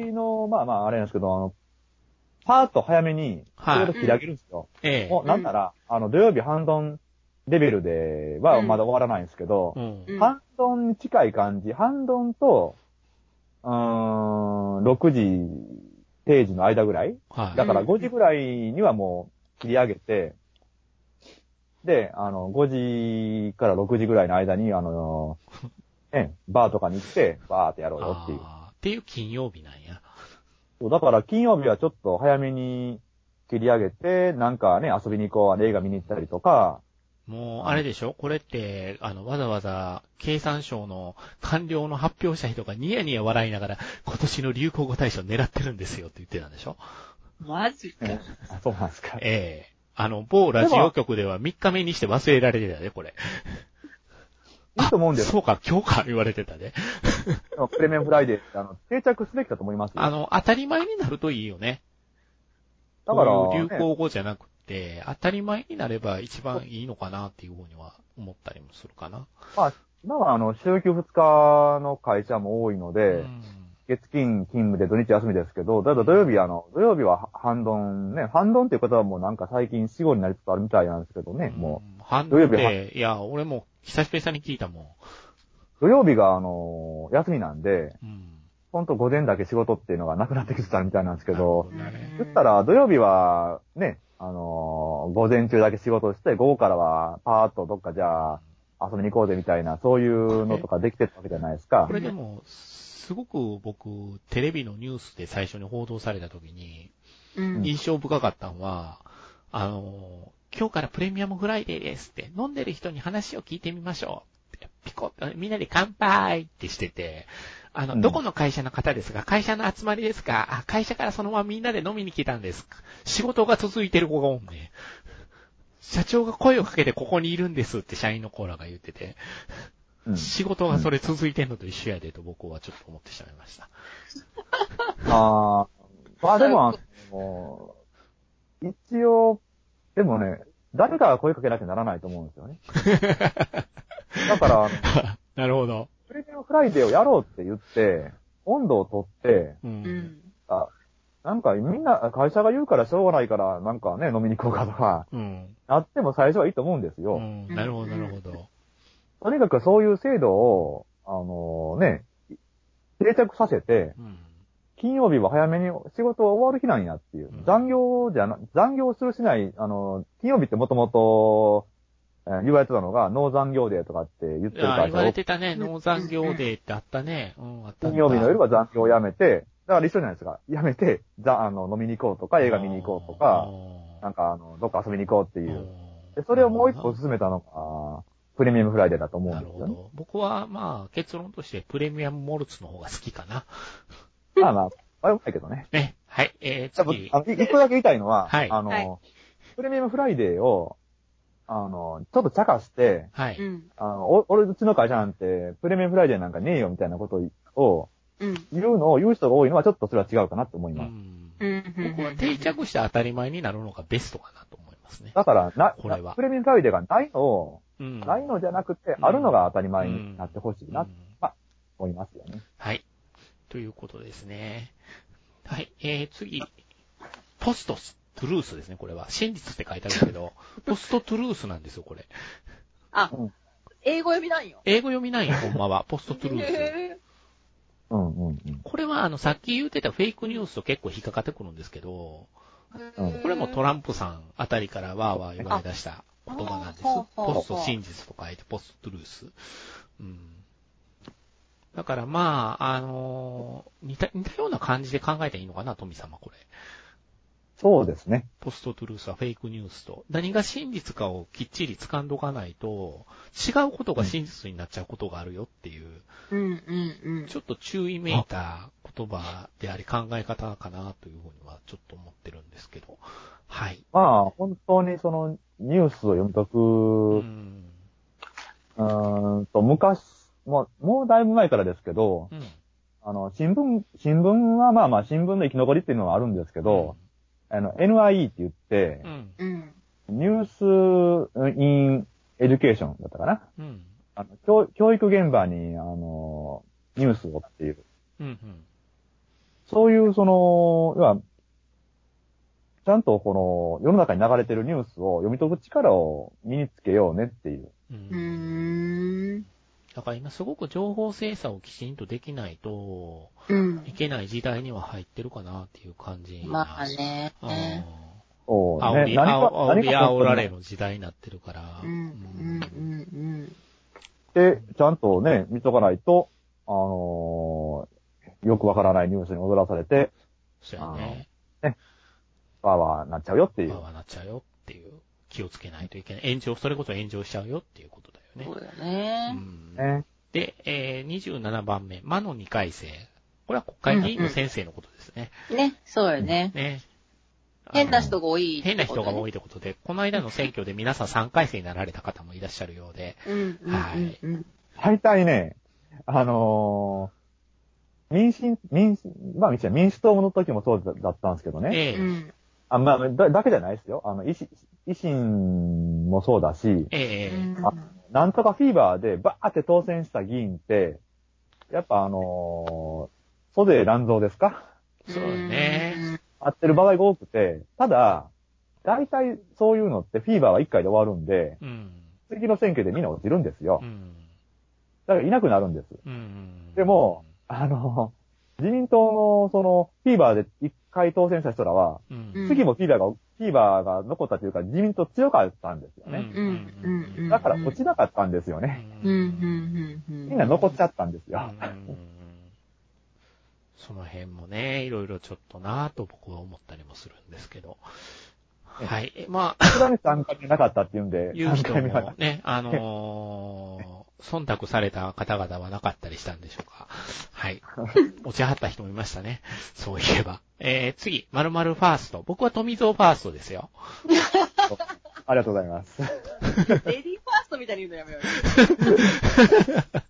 まあ、あれなんですけど、パーッと早めに、それを切り上げるんですよ。もう、なんなら、土曜日半ドンレベルではまだ終わらないんですけど、半ドンに近い感じ、半ドンと、6時、定時の間ぐらい、だから5時ぐらいにはもう切り上げて、で、5時から6時ぐらいの間に、バーとかに行って、バーってやろうよっていう。 っていう金曜日なんや。 だから金曜日はちょっと早めに切り上げて、なんかね、遊びに行こう、映画見に行ったりとか。 もう、あれでしょこれって、わざわざ、経産省の官僚の発表者人がニヤニヤ笑いながら、今年の流行語大賞狙ってるんですよって言ってたんでしょマジか。 そうなんですか。 某ラジオ局では3日目にして忘れられてたね、これ。 いいと思うんです。 そうか、今日か言われてたね。 プレミアムフライデー、定着すべきだと思いますよ。 当たり前になるといいよね。だから、流行語じゃなくて、当たり前になれば一番いいのかなっていうふうには思ったりもするかな。 まあ、今は週休2日の会社も多いので、月金勤務で土日休みですけど、だいたい土曜日は半ドンね、半ドンっていう方はもうなんか最近死後になりつつあるみたいなんですけどね、もう。 半ドンって、いや、俺も久々に聞いたもん。 土曜日が休みなんで、ほんと午前だけ仕事っていうのがなくなってきてたみたいなんですけど、言ったら土曜日はね、午前中だけ仕事して、午後からはパーッとどっかじゃあ遊びに行こうぜみたいな、そういうのとかできてるわけじゃないですか。 これでも、すごく僕、テレビのニュースで最初に報道された時に、印象深かったのは、今日からプレミアムフライデーですって、飲んでる人に話を聞いてみましょうって、ピコッとみんなで乾杯ってしてて、どこの会社の方ですか？会社の集まりですか？会社からそのままみんなで飲みに来たんです。仕事が続いてる子がおんね。社長が声をかけてここにいるんですって社員のコーラが言ってて、仕事がそれ続いてんのと一緒やでと僕はちょっと思ってしまいました。 まあでも、一応、でもね、誰かが声かけなきゃならないと思うんですよね。だから、 なるほど。 プレミアムフライデーをやろうって言って、温度を取って、なんかみんな会社が言うからしょうがないから、なんかね、飲みに行こうかとか、なっても最初はいいと思うんですよ。 なるほど、なるほど。 とにかくそういう制度を、定着させて、金曜日は早めに仕事は終わる日なんやっていう。残業するしない、金曜日ってもともと、言われてたのが、ノー残業デーとかって言ってる会社言われてたね、ノー残業デーってあったね。 金曜日の夜は残業をやめて、だから一緒じゃないですか。やめて、飲みに行こうとか、映画見に行こうとか、なんかどっか遊びに行こうっていう。で、それをもう一個進めたのが、プレミアムフライデーだと思うんですよね。なるほど。 僕は、まあ、結論としてプレミアムモルツの方が好きかな。 まあ、よくないけどね。 ね。はい。次。 一個だけ言いたいのは、 はい。 プレミアムフライデーを、ちょっと茶化して、 はい。 うちの会社なんて、プレミアムフライデーなんかねえよみたいなことを、言う人が多いのはちょっとそれは違うかなと思います。 僕は定着して当たり前になるのがベストかなと思いますね。 だから、 これはプレミアムフライデーがないのじゃなくて、あるのが当たり前になってほしいな、思いますよね。 はい。ということですね。はい。次。ポストトゥルースですね、これは。真実って書いてあるけど、ポストトゥルースなんですよ、これ。 英語読みなんよ。 英語読みなんよ、ほんまは。ポストトゥルース。これはさっき言ってたフェイクニュースと結構引っかかってくるんですけど、これもトランプさんあたりからわーわー言われ出した言葉なんです。ポスト真実と書いてポストトゥルース。だからまあ、似たような感じで考えていいのかな、富様これ。 そうですね。 ポストトゥルースはフェイクニュースと。何が真実かをきっちり掴んどかないと、違うことが真実になっちゃうことがあるよっていう、ちょっと注意めいた言葉であり考え方かなというふうにはちょっと思ってるんですけど。はい。 まあ、本当にそのニュースを読み解く、昔、もうだいぶ前からですけど、新聞はまあ新聞の生き残りっていうのはあるんですけど、NIE って言って、ニュースインエデュケーションだったかな、教育現場に、ニュースをっていう。そういう、要は、ちゃんとこの世の中に流れてるニュースを読み解く力を身につけようねっていう。 だから今すごく情報精査をきちんとできないと、いけない時代には入ってるかなっていう感じ。 まあね。 煽られる時代になってるから。 で、ちゃんとね、見とかないと、よくわからないニュースに踊らされて、 そうやね。 わーわーなっちゃうよっていう。 わーわーなっちゃうよっていう。気をつけないといけない。それこそ炎上しちゃうよっていうことだよね。 そうだね。 で、27番目、魔の2回生。これは国会議員の先生のことですね。 ね、そうよね。変な人が多い。 変な人が多いってことで、この間の選挙で皆さん3回生になられた方もいらっしゃるようで。 大体ね、民主党の時もそうだったんですけどね。だけじゃないですよ。維新もそうだし、なんとかフィーバーでバーって当選した議員って、やっぱ曽根乱造ですか？ そうね。 合ってる場合が多くて、ただ、大体そういうのってフィーバーは1回で終わるんで、次の選挙でみんな落ちるんですよ。だからいなくなるんです。でも、自民党のフィーバーで1回当選した人らは、次もフィーバーが残ったというか、自民党強かったんですよね。だから落ちなかったんですよね。みんな残っちゃったんですよ。 その辺もね、いろいろちょっとなぁと僕は思ったりもするんですけど。はい。まあ。 さすがに3回目なかったっていうんで。 いう人もね、忖度された方々はなかったりしたんでしょうか。はい。落ちはった人もいましたね。そういえば。次、〇〇ファースト。僕は富蔵ファーストですよ。 ありがとうございます。 レディーファーストみたいに言うのやめよう。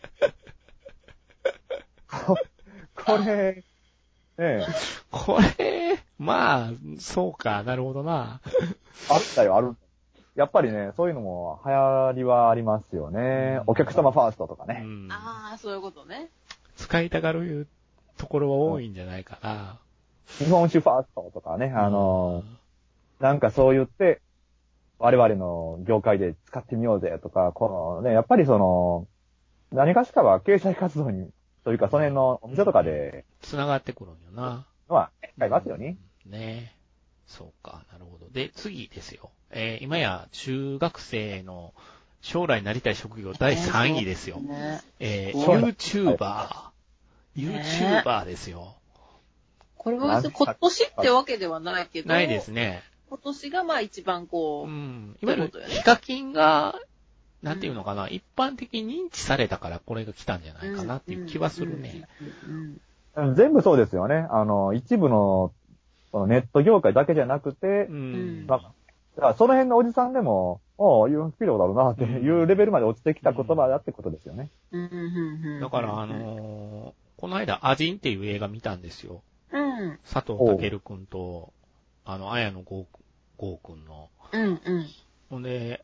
これ、 これ、まあ、そうか、なるほどな。 あったよ、ある。やっぱりね、そういうのも流行りはありますよね。お客様ファーストとかね。 ああ、そういうことね。 使いたがるところは多いんじゃないかな。 日本酒ファーストとかね、なんかそう言って、我々の業界で使ってみようぜとか、このね、やっぱり何かしかは経済活動に、というかその辺のお店とかで、 繋がってくるんよな。 のは、使いますよね。 ね。そうか、なるほど。で、次ですよ。今や中学生の将来なりたい職業第3位ですよ。YouTuber ですよ。 これは今年ってわけではないけど。 ないですね。 今年がまあ一番こう。 いわゆるヒカキンが、なんていうのかな、一般的に認知されたからこれが来たんじゃないかなっていう気はするね。 全部そうですよね。一部の、ネット業界だけじゃなくて、だからその辺のおじさんでも、聞いたことあるなっていうレベルまで落ちてきた言葉だってことですよね。 だからこの間、アジンっていう映画見たんですよ。佐藤健くんと、綾野剛くんの。ほんで、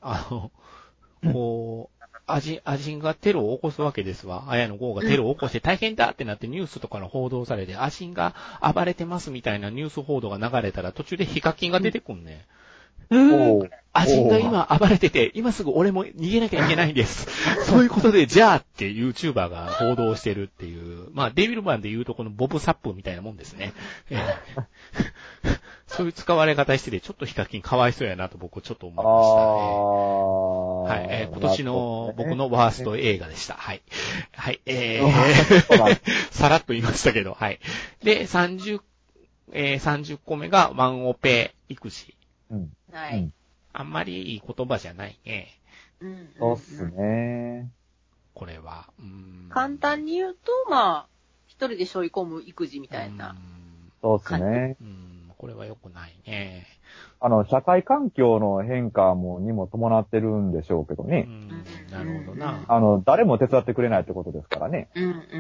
アジンがテロを起こすわけですわ。綾野剛がテロを起こして大変だってなってニュースとかの報道されて、アジンが暴れてますみたいなニュース報道が流れたら途中でヒカキンが出てくんね。アジンが今暴れてて、今すぐ俺も逃げなきゃいけないんです。そういうことで、じゃあって YouTuber が報道してるっていう、まあデビルマンで言うとこのボブサップみたいなもんですね。そういう使われ方してて、ちょっとヒカキンかわいそうやなと僕ちょっと思いましたね。はい、今年の僕のワースト映画でした。はい。はい、さらっと言いましたけど、はい。で、30 30個目がワンオペ育児。 うん。 はい。 あんまりいい言葉じゃないね。 そうっすね。 これは。 簡単に言うと、まあ、一人で背負い込む育児みたいな。 そうっすね。 これは良くないね。 社会環境の変化にも伴ってるんでしょうけどね。 なるほどな。 誰も手伝ってくれないってことですからね。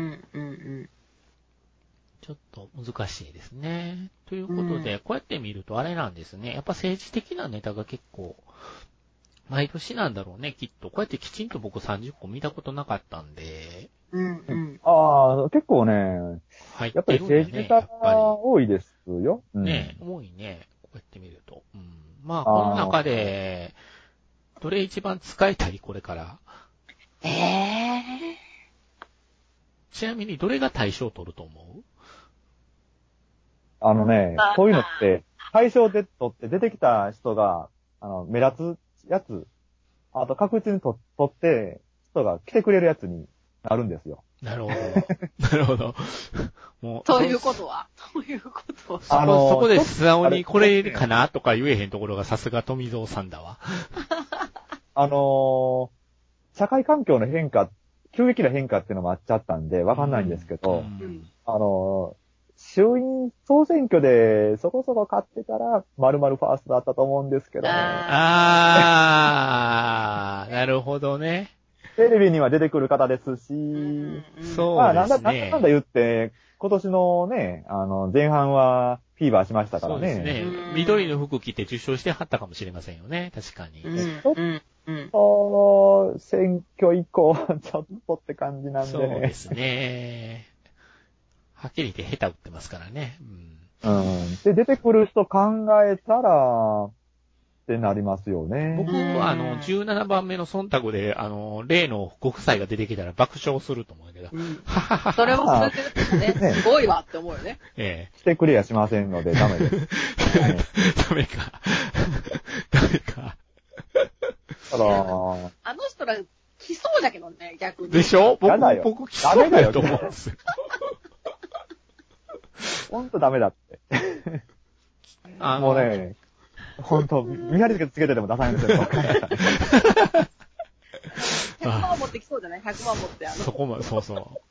ちょっと難しいですね。ということで、こうやって見るとあれなんですね。やっぱ政治的なネタが結構、毎年なんだろうね、きっと。こうやってきちんと僕30個見たことなかったんで。 結構ね、やっぱり政治ネタが多いですよ。 ね、多いね。こうやって見ると。まあ、この中で、どれ一番使いたいこれから。ちなみに、どれが対象を取ると思う？ こういうのって、対象で取って出てきた人が、目立つやつ、あと確実に取って、人が来てくれるやつになるんですよ。 なるほど。なるほど。 もう。ということはそこで素直にこれかなとか言えへんところがさすが富蔵さんだわ。 社会環境の変化、急激な変化っていうのもあっちゃったんで、わかんないんですけど、衆院総選挙でそこそこ勝ってたら、〇〇ファーストだったと思うんですけどね。 なるほどね。 テレビには出てくる方ですし、 そうですね。なんだ言って、今年のね、前半はフィーバーしましたからね。 そうですね。緑の服着て受賞してはったかもしれませんよね。確かに。 選挙以降、ちょっとって感じなんで。 そうですね。はっきり言って下手打ってますからね。 で、出てくる人考えたら、ってなりますよね。 僕は17番目の忖度で、例のご夫妻が出てきたら爆笑すると思うけど。 それはそれでね、すごいわって思うよね。 来てくれやしませんので、ダメです。 ダメか。ダメか。 あの人ら来そうだけどね、逆に。 でしょ？僕来そうだと思うんですよ。 ほんとダメだって。もうね、ほんと、見張り付けつけてても出さないんですよ。 100万持ってきそうじゃない ?100 万持ってそこも、そうそう。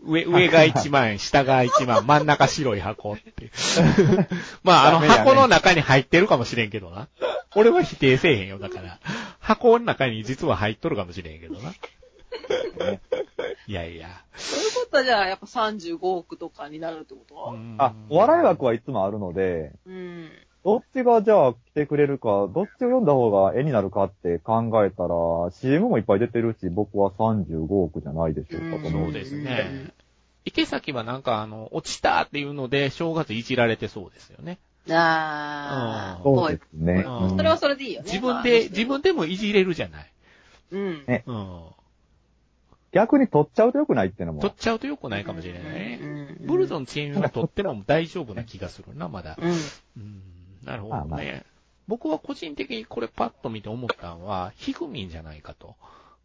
上が1万、下が1万、真ん中白い箱って。まあ、箱の中に入ってるかもしれんけどな。俺は否定せえへんよ、だから。箱の中に実は入っとるかもしれんけどな。いやいや。 そういうことはじゃあ、やっぱ35億とかになるってこと？ お笑い枠はいつもあるので、どっちがじゃあ来てくれるか、どっちを読んだ方が絵になるかって考えたら、CM もいっぱい出てるし、僕は35億じゃないでしょうかと思う。 そうですね。池崎はなんか落ちたっていうので、正月いじられてそうですよね。 そうですね。 それはそれでいいよね。 自分でもいじれるじゃない。 逆に取っちゃうと良くないっていうのも。 取っちゃうと良くないかもしれないね。ブルゾンチームが取っても大丈夫な気がするな、まだ。なるほどね。僕は個人的にこれパッと見て思ったのは、ヒグミンじゃないかと。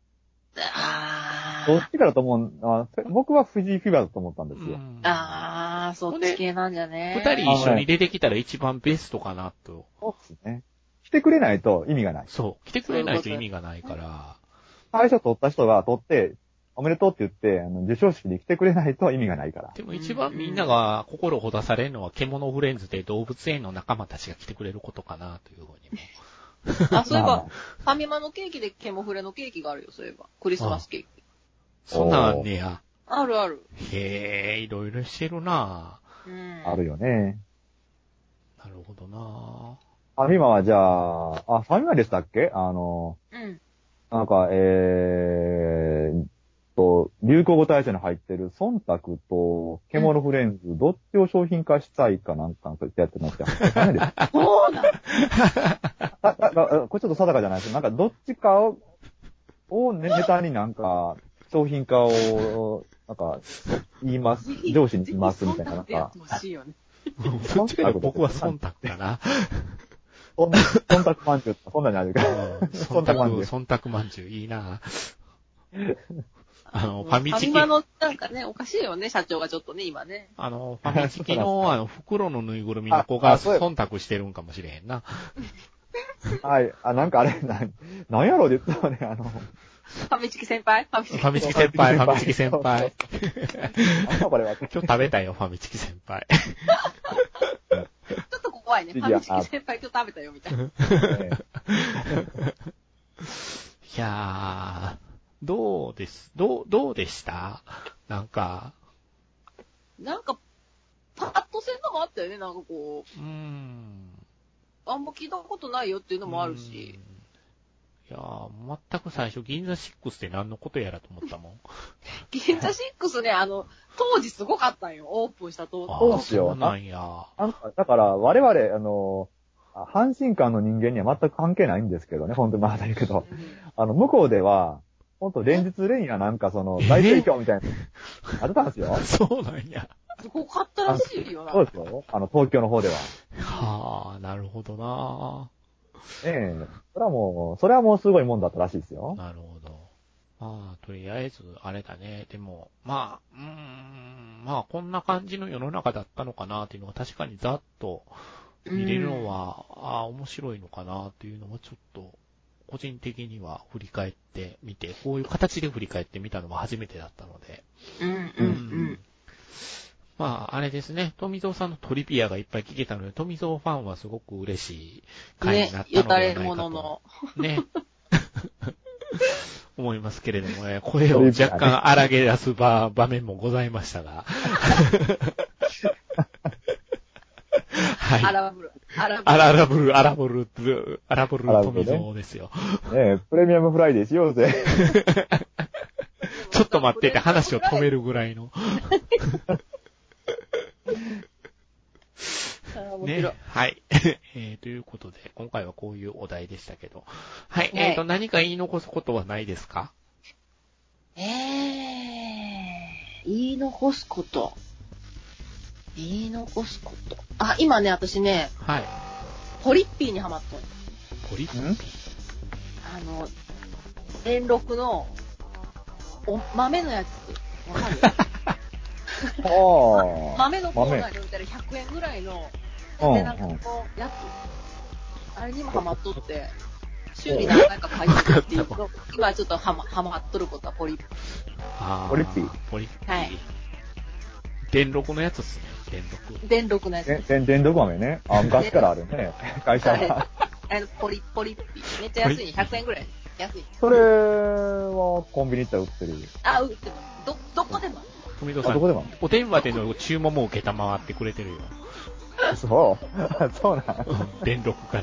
どっちかだと思う。僕は藤井フィバだと思ったんですよ。 そっち系なんじゃね。 二人一緒に出てきたら一番ベストかなと。 そうですね。来てくれないと意味がない。 そう。来てくれないと意味がないから。 最初取った人が取って、おめでとうって言って、授賞式に来てくれないと意味がないから。 でも一番みんなが心をほだされるのは、獣フレンズで動物園の仲間たちが来てくれることかな、というふうにも。 そういえば、ファミマのケーキでケモフレのケーキがあるよ、そういえば。クリスマスケーキ。 そんなんあんねや。 あるある。 へえ、いろいろしてるなあるよね。 なるほどなファミマはじゃあ、ファミマでしたっけなんか、流行語大賞に入ってる忖度と獣フレンズ、どっちを商品化したいかなんかそういったやつになってダメです。 そうなのこれちょっと定かじゃないですけど、なんかどっちかをネタになんか商品化を、なんか言います、上司に言いますみたいな。なんかどっちかで僕は忖度かな。 忖度まんじゅうとか、そんなにあるから。 忖度まんじゅういいなファミチキ。 ファミマのなんかね、おかしいよね、社長がちょっとね、今ね。 ファミチキの袋のぬいぐるみの子が忖度してるんかもしれへんな。 はい。なんかあれ、なんやろうで言ったらね、 ファミチキ先輩。 ファミチキ先輩。なんだこれは。 今日食べたよ、ファミチキ先輩。 ちょっと怖いね。ファミチキ先輩今日食べたよ、みたいな。いやー、どうでしたなんか、 パッとせんのもあったよね、なんかこう。あんま聞いたことないよっていうのもあるし。いやー、全く最初、銀座6って何のことやらと思ったもん。 銀座6ね、当時すごかったんよ、オープンした当時。 そうなんや。 だから、我々、阪神間の人間には全く関係ないんですけどね、本当にまだ言うけど。向こうでは、本当連日連夜なんか大盛況みたいな、あってたんですよ。 そうなんや。 すごかったらしいよな。 そうですよ。東京の方では。 はあ、なるほどな。 それはもうすごいもんだったらしいですよ。 なるほど。まあ、とりあえず、あれだね。でも、まあ、こんな感じの世の中だったのかなっていうのが確かにざっと見れるのは、面白いのかなっていうのはちょっと、個人的には振り返ってみて、こういう形で振り返ってみたのは初めてだったので。まあ、あれですね。富蔵さんのトリビアがいっぱい聞けたので、富蔵ファンはすごく嬉しい回になったのではないかと。ね、言たれるものの。ね。思いますけれどもね、声を若干荒げ出す場面もございましたが。はい。荒ぶる富蔵ですよ。 ねプレミアムフライデーしようぜ。 ちょっと待ってって話を止めるぐらいの。ね、はい。ということで、今回はこういうお題でしたけど。はい。何か言い残すことはないですか？ 言い残すこと。あ、今ね、私ね。 はい。 ポリッピーにハマったの。 ポリッピー？ 連録の、豆のやつ。わかる？豆のコーナーで売ったら100円ぐらいの、で、なんかこう、やつ。あれにもハマっとって、修理何回か買いに行くっていうの、今ちょっとハマっとることはポリッピー。 ポリッピー。 はい。 電録のやつっすね、 電録のやつ。 電録豆ね。昔からあるね。会社は。 ポリッピー。めっちゃ安いね。100円ぐらい。安い。 それは、コンビニ行ったら売ってる。 あ、売ってる。どこでも。 富蔵さん、お電話での注文も受けたまわってくれてるよ。 そうなん。 電録から。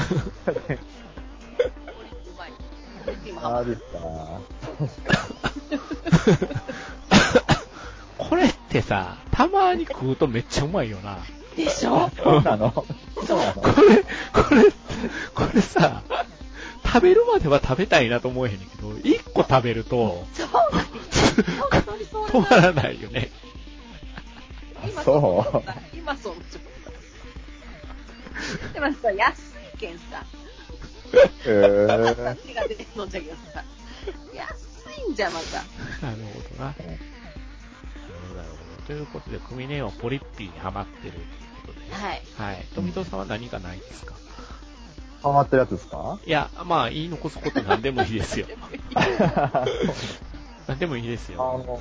あですか。 これってさ、たまに食うとめっちゃうまいよな。 でしょ？ そうなの？ これさ、食べるまでは食べたいなと思えへんねんけど、1個食べると、止まらないよね。 今そう。でもさ、安いけんさ。手が出てんのじゃけどさ。安いんじゃ、また。 なるほどな。なるほど。ということで、組ねはポリッピーにハマってるということで。 はい。 はい。富藤さんは何かないですか？ ハマってるやつですか？ いや、まあ、言い残すこと何でもいいですよ。何でもいいですよ。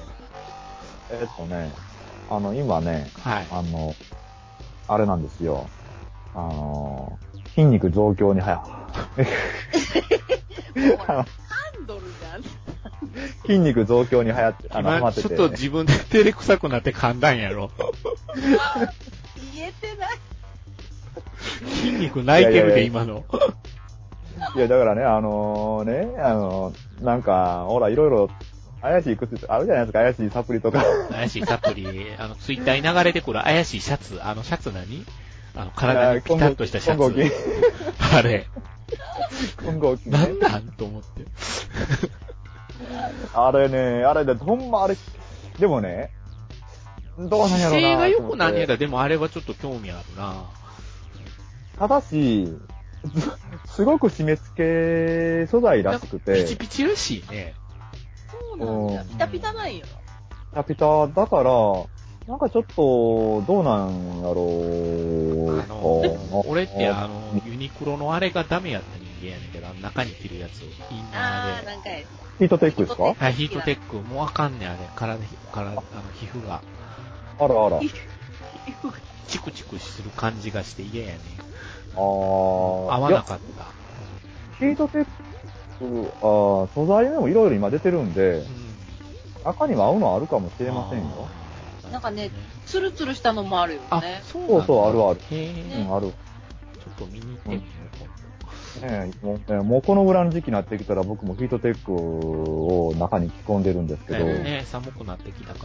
今ね、 はい。 あれなんですよ。筋肉増強にハンドルじゃん。 筋肉増強にハマってて、 ちょっと自分で照れくさくなって噛んだんやろ。 言えてない。 筋肉泣いてるで、今の。 いや、だからね、なんか、ほら、いろいろ、怪しい靴あるじゃないですか、怪しいサプリとか。 怪しいサプリ、ツイッターに流れてくる怪しいシャツ、シャツ何？体にピタッとしたシャツ。あれ。 混合機。 なんなんと思って。 あれで、ほんまあれ、でもね、どうなんやろうな。姿勢が良くなんやだ、でもあれはちょっと興味あるな。 ただし、すごく締め付け素材らしくて。 ピチピチらしいね。 そうなんだ。ピタピタなんよ。 ピタピタだから、なんかちょっと、どうなんやろう。俺ってユニクロのあれがダメやった人間やねんけど、中に着るやつ、インナーで。 なんかヒートテックですか？ はい、ヒートテック。もうあかんねん、あれ。皮膚が。 あらあら。 チクチクする感じがして嫌やねん。 合わなかった。 ヒートテック、素材でもいろいろ今出てるんで、中には合うのあるかもしれませんよ。 なんかね、ツルツルしたのもあるよね。 そうそう、あるある。ある。 ちょっと見に行ってみよう。もうこのぐらいの時期になってきたら僕もヒートテックを中に着込んでるんですけど。 ね、寒くなってきたから。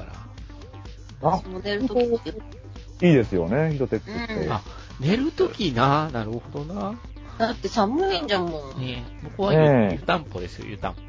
寝るときいいですよね、ヒートテックって。 寝るときなるほどな。 だって寒いんじゃんもん。 ね、僕は湯たんぽですよ、湯たんぽ。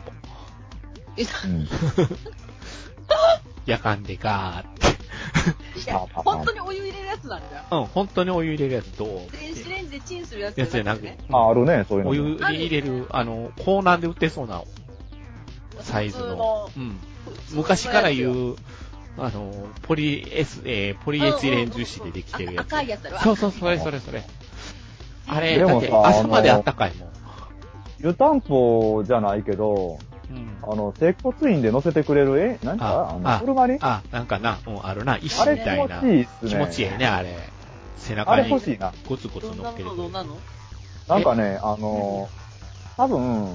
夜間でガーって。 本当にお湯入れるやつなんだ。 本当にお湯入れるやつと。 電子レンジでチンするやつじゃなくて。 あるね、そういうの。 お湯に入れる、コーナーで売ってそうなサイズの。昔から言う、ポリエチレン樹脂でできてるやつ。 赤いやつだろ。 そう、それ。あれ、だって朝まであったかいもん。 湯たんぽじゃないけど、接骨院で乗せてくれる、なんか、車になんかな、あるな、石みたいな。 あれ気持ちいいっすね。 気持ちいいね、あれ。背中に。 あれ欲しいな。 ゴツゴツ乗っける。 どんなの？ なんかね、多分、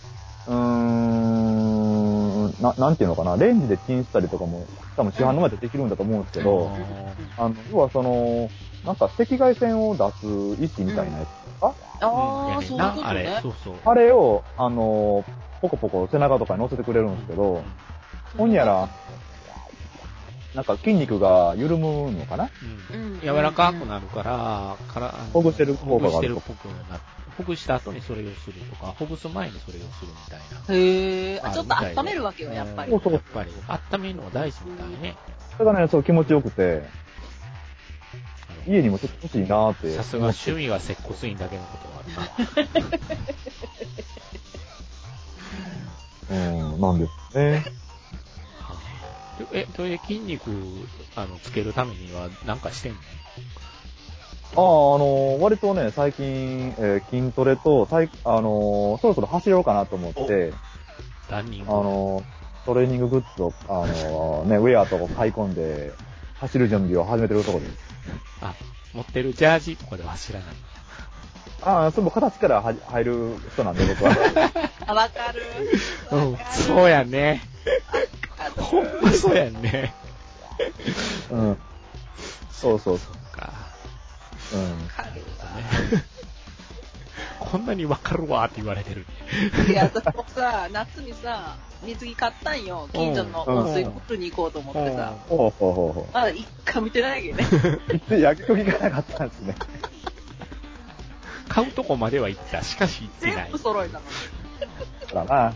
なんていうのかな、レンジでチンしたりとかも、多分市販の前でできるんだと思うんですけど、要はなんか赤外線を出す石みたいなやつとか、 そういうことね。 あれ、そう。 あれを、ポコポコ背中とかに乗せてくれるんですけど、ほんやら、なんか筋肉が緩むのかな？ 柔らかくなるから、 ほぐしてる効果があると。 ほぐした後にそれをするとか、ほぐす前にそれをするみたいな。 へー。ちょっと温めるわけよ、やっぱり。 そう。やっぱり。温めるのは大事みたいね。 それがね、そう気持ちよくて、家にもちょっと欲しいなーって。 さすが趣味は接骨院だけのことがあるな。なんですね。 それで筋肉、つけるためには何かしてんの？ 割とね、最近、筋トレと、そろそろ走ろうかなと思って、 ランニングトレーニンググッズを、ウェアとか買い込んで、走る準備を始めてるところです。 持ってるジャージとかでは走らない？ それも形から入る人なんで、僕は。 わかる。 そうやね。ほんまそうやんね。 そう。 こんなにわかるわって言われてる。 いや、僕さ、夏にさ、水着買ったんよ。近所の温水プールに行こうと思ってさ。一回見てないけどね。 焼き鳥がなかったんですね。 買うとこまでは行った。しかし行ってない。 全部揃えたの。 だな。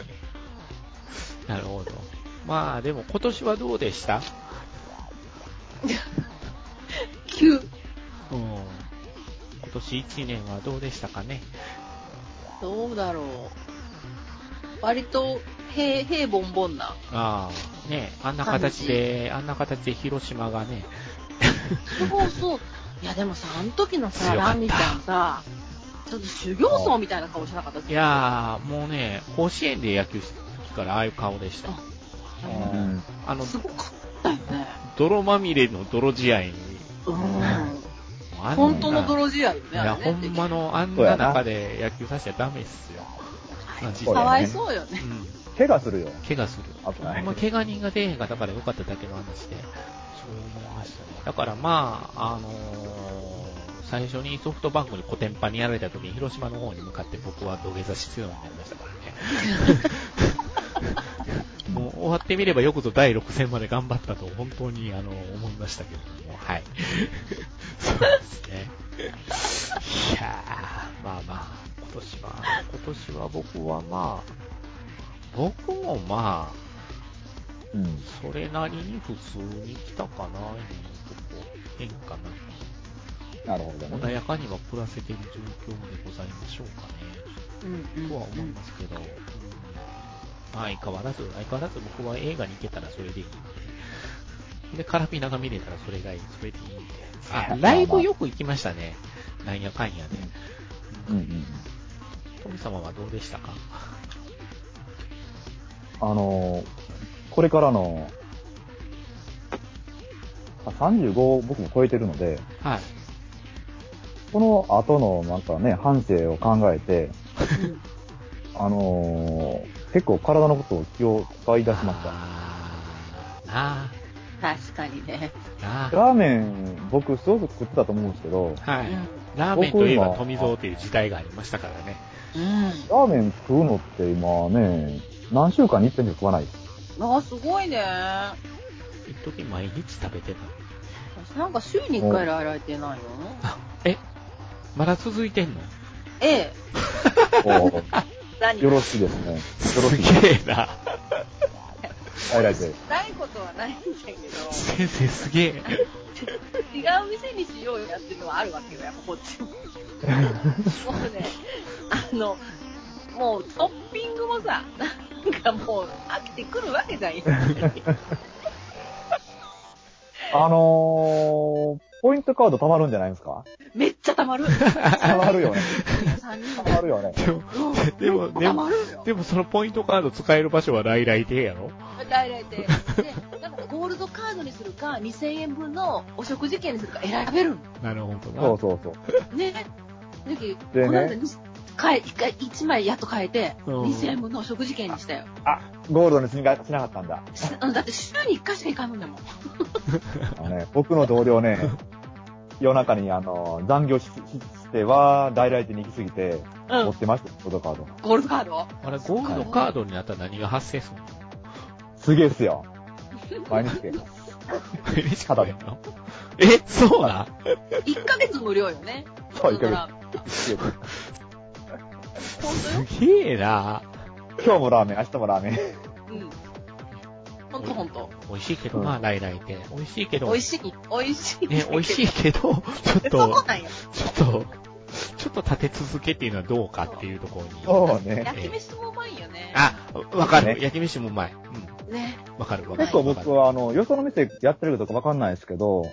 なるほど。まあ、でも今年はどうでした？ 急。 今年1年はどうでしたかね？ どうだろう。割と平凡々な。 ね、あんな形で広島がね。 そう。いやでもさ、あの時のさ、ラミちゃんさ、ちょっと修行僧みたいな顔しなかった？ いやもうね、甲子園で野球してた時からああいう顔でした。 すごかったよね。 泥まみれの泥試合に。 本当の泥試合よね。 いや、ほんまのあんな中で野球させちゃダメっすよ。 かわいそうよね。 怪我するよ。 怪我する。怪我人が出えへんかったからよかっただけの話で、そう思いましたね。だからまあ、最初にソフトバンクにコテンパンにやられた時に広島の方に向かって僕は土下座しそうになりましたからね。もう終わってみればよくぞ第6戦まで頑張ったと本当に思いましたけども、はい。そうですね。いやー、まあ、今年は僕もまあ、それなりに普通に来たかな、今のとこ変かな。 なるほどね。 穏やかには暮らせている状況でございましょうかね。とは思いますけど、 相変わらず僕は映画に行けたらそれでいいんで。で、カラビナが見れたらそれがいい、それでいいんで。ライブよく行きましたね。なんやかんやで。富様はどうでしたか？ これからの、35僕も超えてるので、はい。この後のなんかね、半生を考えて、結構体のことを気を使い出しました。 確かにね。 ラーメン、僕すごく作ってたと思うんですけど、 はい。ラーメンといえば富蔵っていう時代がありましたからね。 ラーメン食うのって今ね、何週間に一遍で食わないです。 すごいね。 一時毎日食べてた。 なんか週に1回られてないの？ まだ続いてんの？ ええ。 よろしいですね。 すげえな。 ないことはないんだけど。 先生すげえ。違う店にしようよっていうのはあるわけよ、やっぱこっちも。もうね、もうトッピングもさ、なんかもう飽きてくるわけじゃん。 ポイントカード貯まるんじゃないですか？ めっちゃ貯まる。 貯まるよね。貯まるよね。 でもそのポイントカード使える場所は来来亭やろ？ 来来亭。で、だからゴールドカードにするか、2000円分のお食事券にするか選べる。 なるほどな。 そう。 ね。この間1枚やっと変えて、2000円分のお食事券にしたよ。 ゴールドにしなかったんだ。 だって週に1回しか行かんのだもん。 僕の同僚ね、夜中に残業しては、大来店に行き過ぎて、持ってました、ゴールドカード。 ゴールドカード？ あれ、ゴールドカードになったら何が発生するの？ すげえっすよ。毎日食えます。 毎日食えんの？そうな ？1ヶ月無料よね。 そう、1ヶ月。 すげえな。 今日もラーメン、明日もラーメン。 ほんと。 美味しいけど、来来店。美味しいけど。 美味しい。ね、 美味しいけど、ちょっと立て続けっていうのはどうかっていうところに。 そうね。 焼き飯もうまいよね。 わかる。焼き飯もうまい。 ね。 わかる。結構僕は、よその店やってるかどうかわかんないですけど、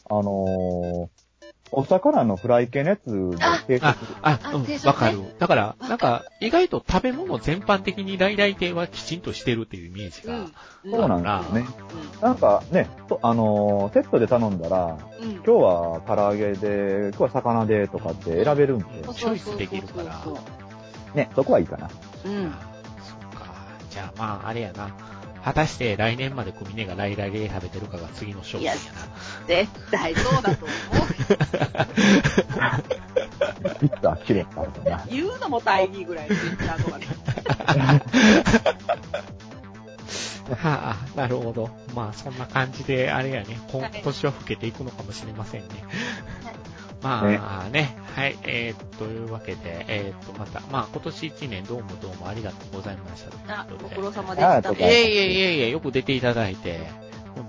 お魚のフライ系のやつの定食。 わかる。だから、なんか、意外と食べ物全般的に来来亭はきちんとしてるっていうイメージが。 そうなんですよね。なんかね、セットで頼んだら、今日は唐揚げで、今日は魚でとかって選べるんで。 チョイスできるから。 ね、そこはいいかな。 そっか。じゃああれやな。果たして来年まで組ねが来来で食べてるかが次の勝負やな。 絶対そうだと思う。いつ綺麗になるかな。 言うのも大義ぐらいツイッターとかね。 なるほど。そんな感じで、あれやね、今年は老けていくのかもしれませんね。はい。というわけで、また、今年1年どうもありがとうございました。 ご苦労様でした。 いえ、よく出ていただいて、本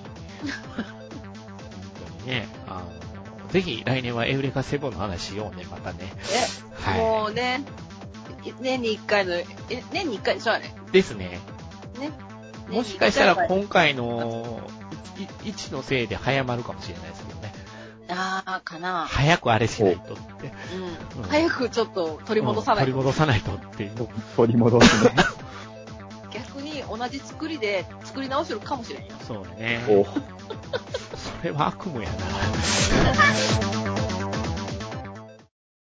当にね、ぜひ来年はエウレカセブンの話しようね、またね。 もうね、年に1回でしょ、あれ。 ですね。ね。もしかしたら今回の1のせいで早まるかもしれないですけどね。 かな。 早くあれしないとって。 早くちょっと取り戻さないと。 取り戻さないとっていう。 取り戻すね。 逆に同じ作りで作り直してるかもしれんよ。 そうね。それは悪夢やな。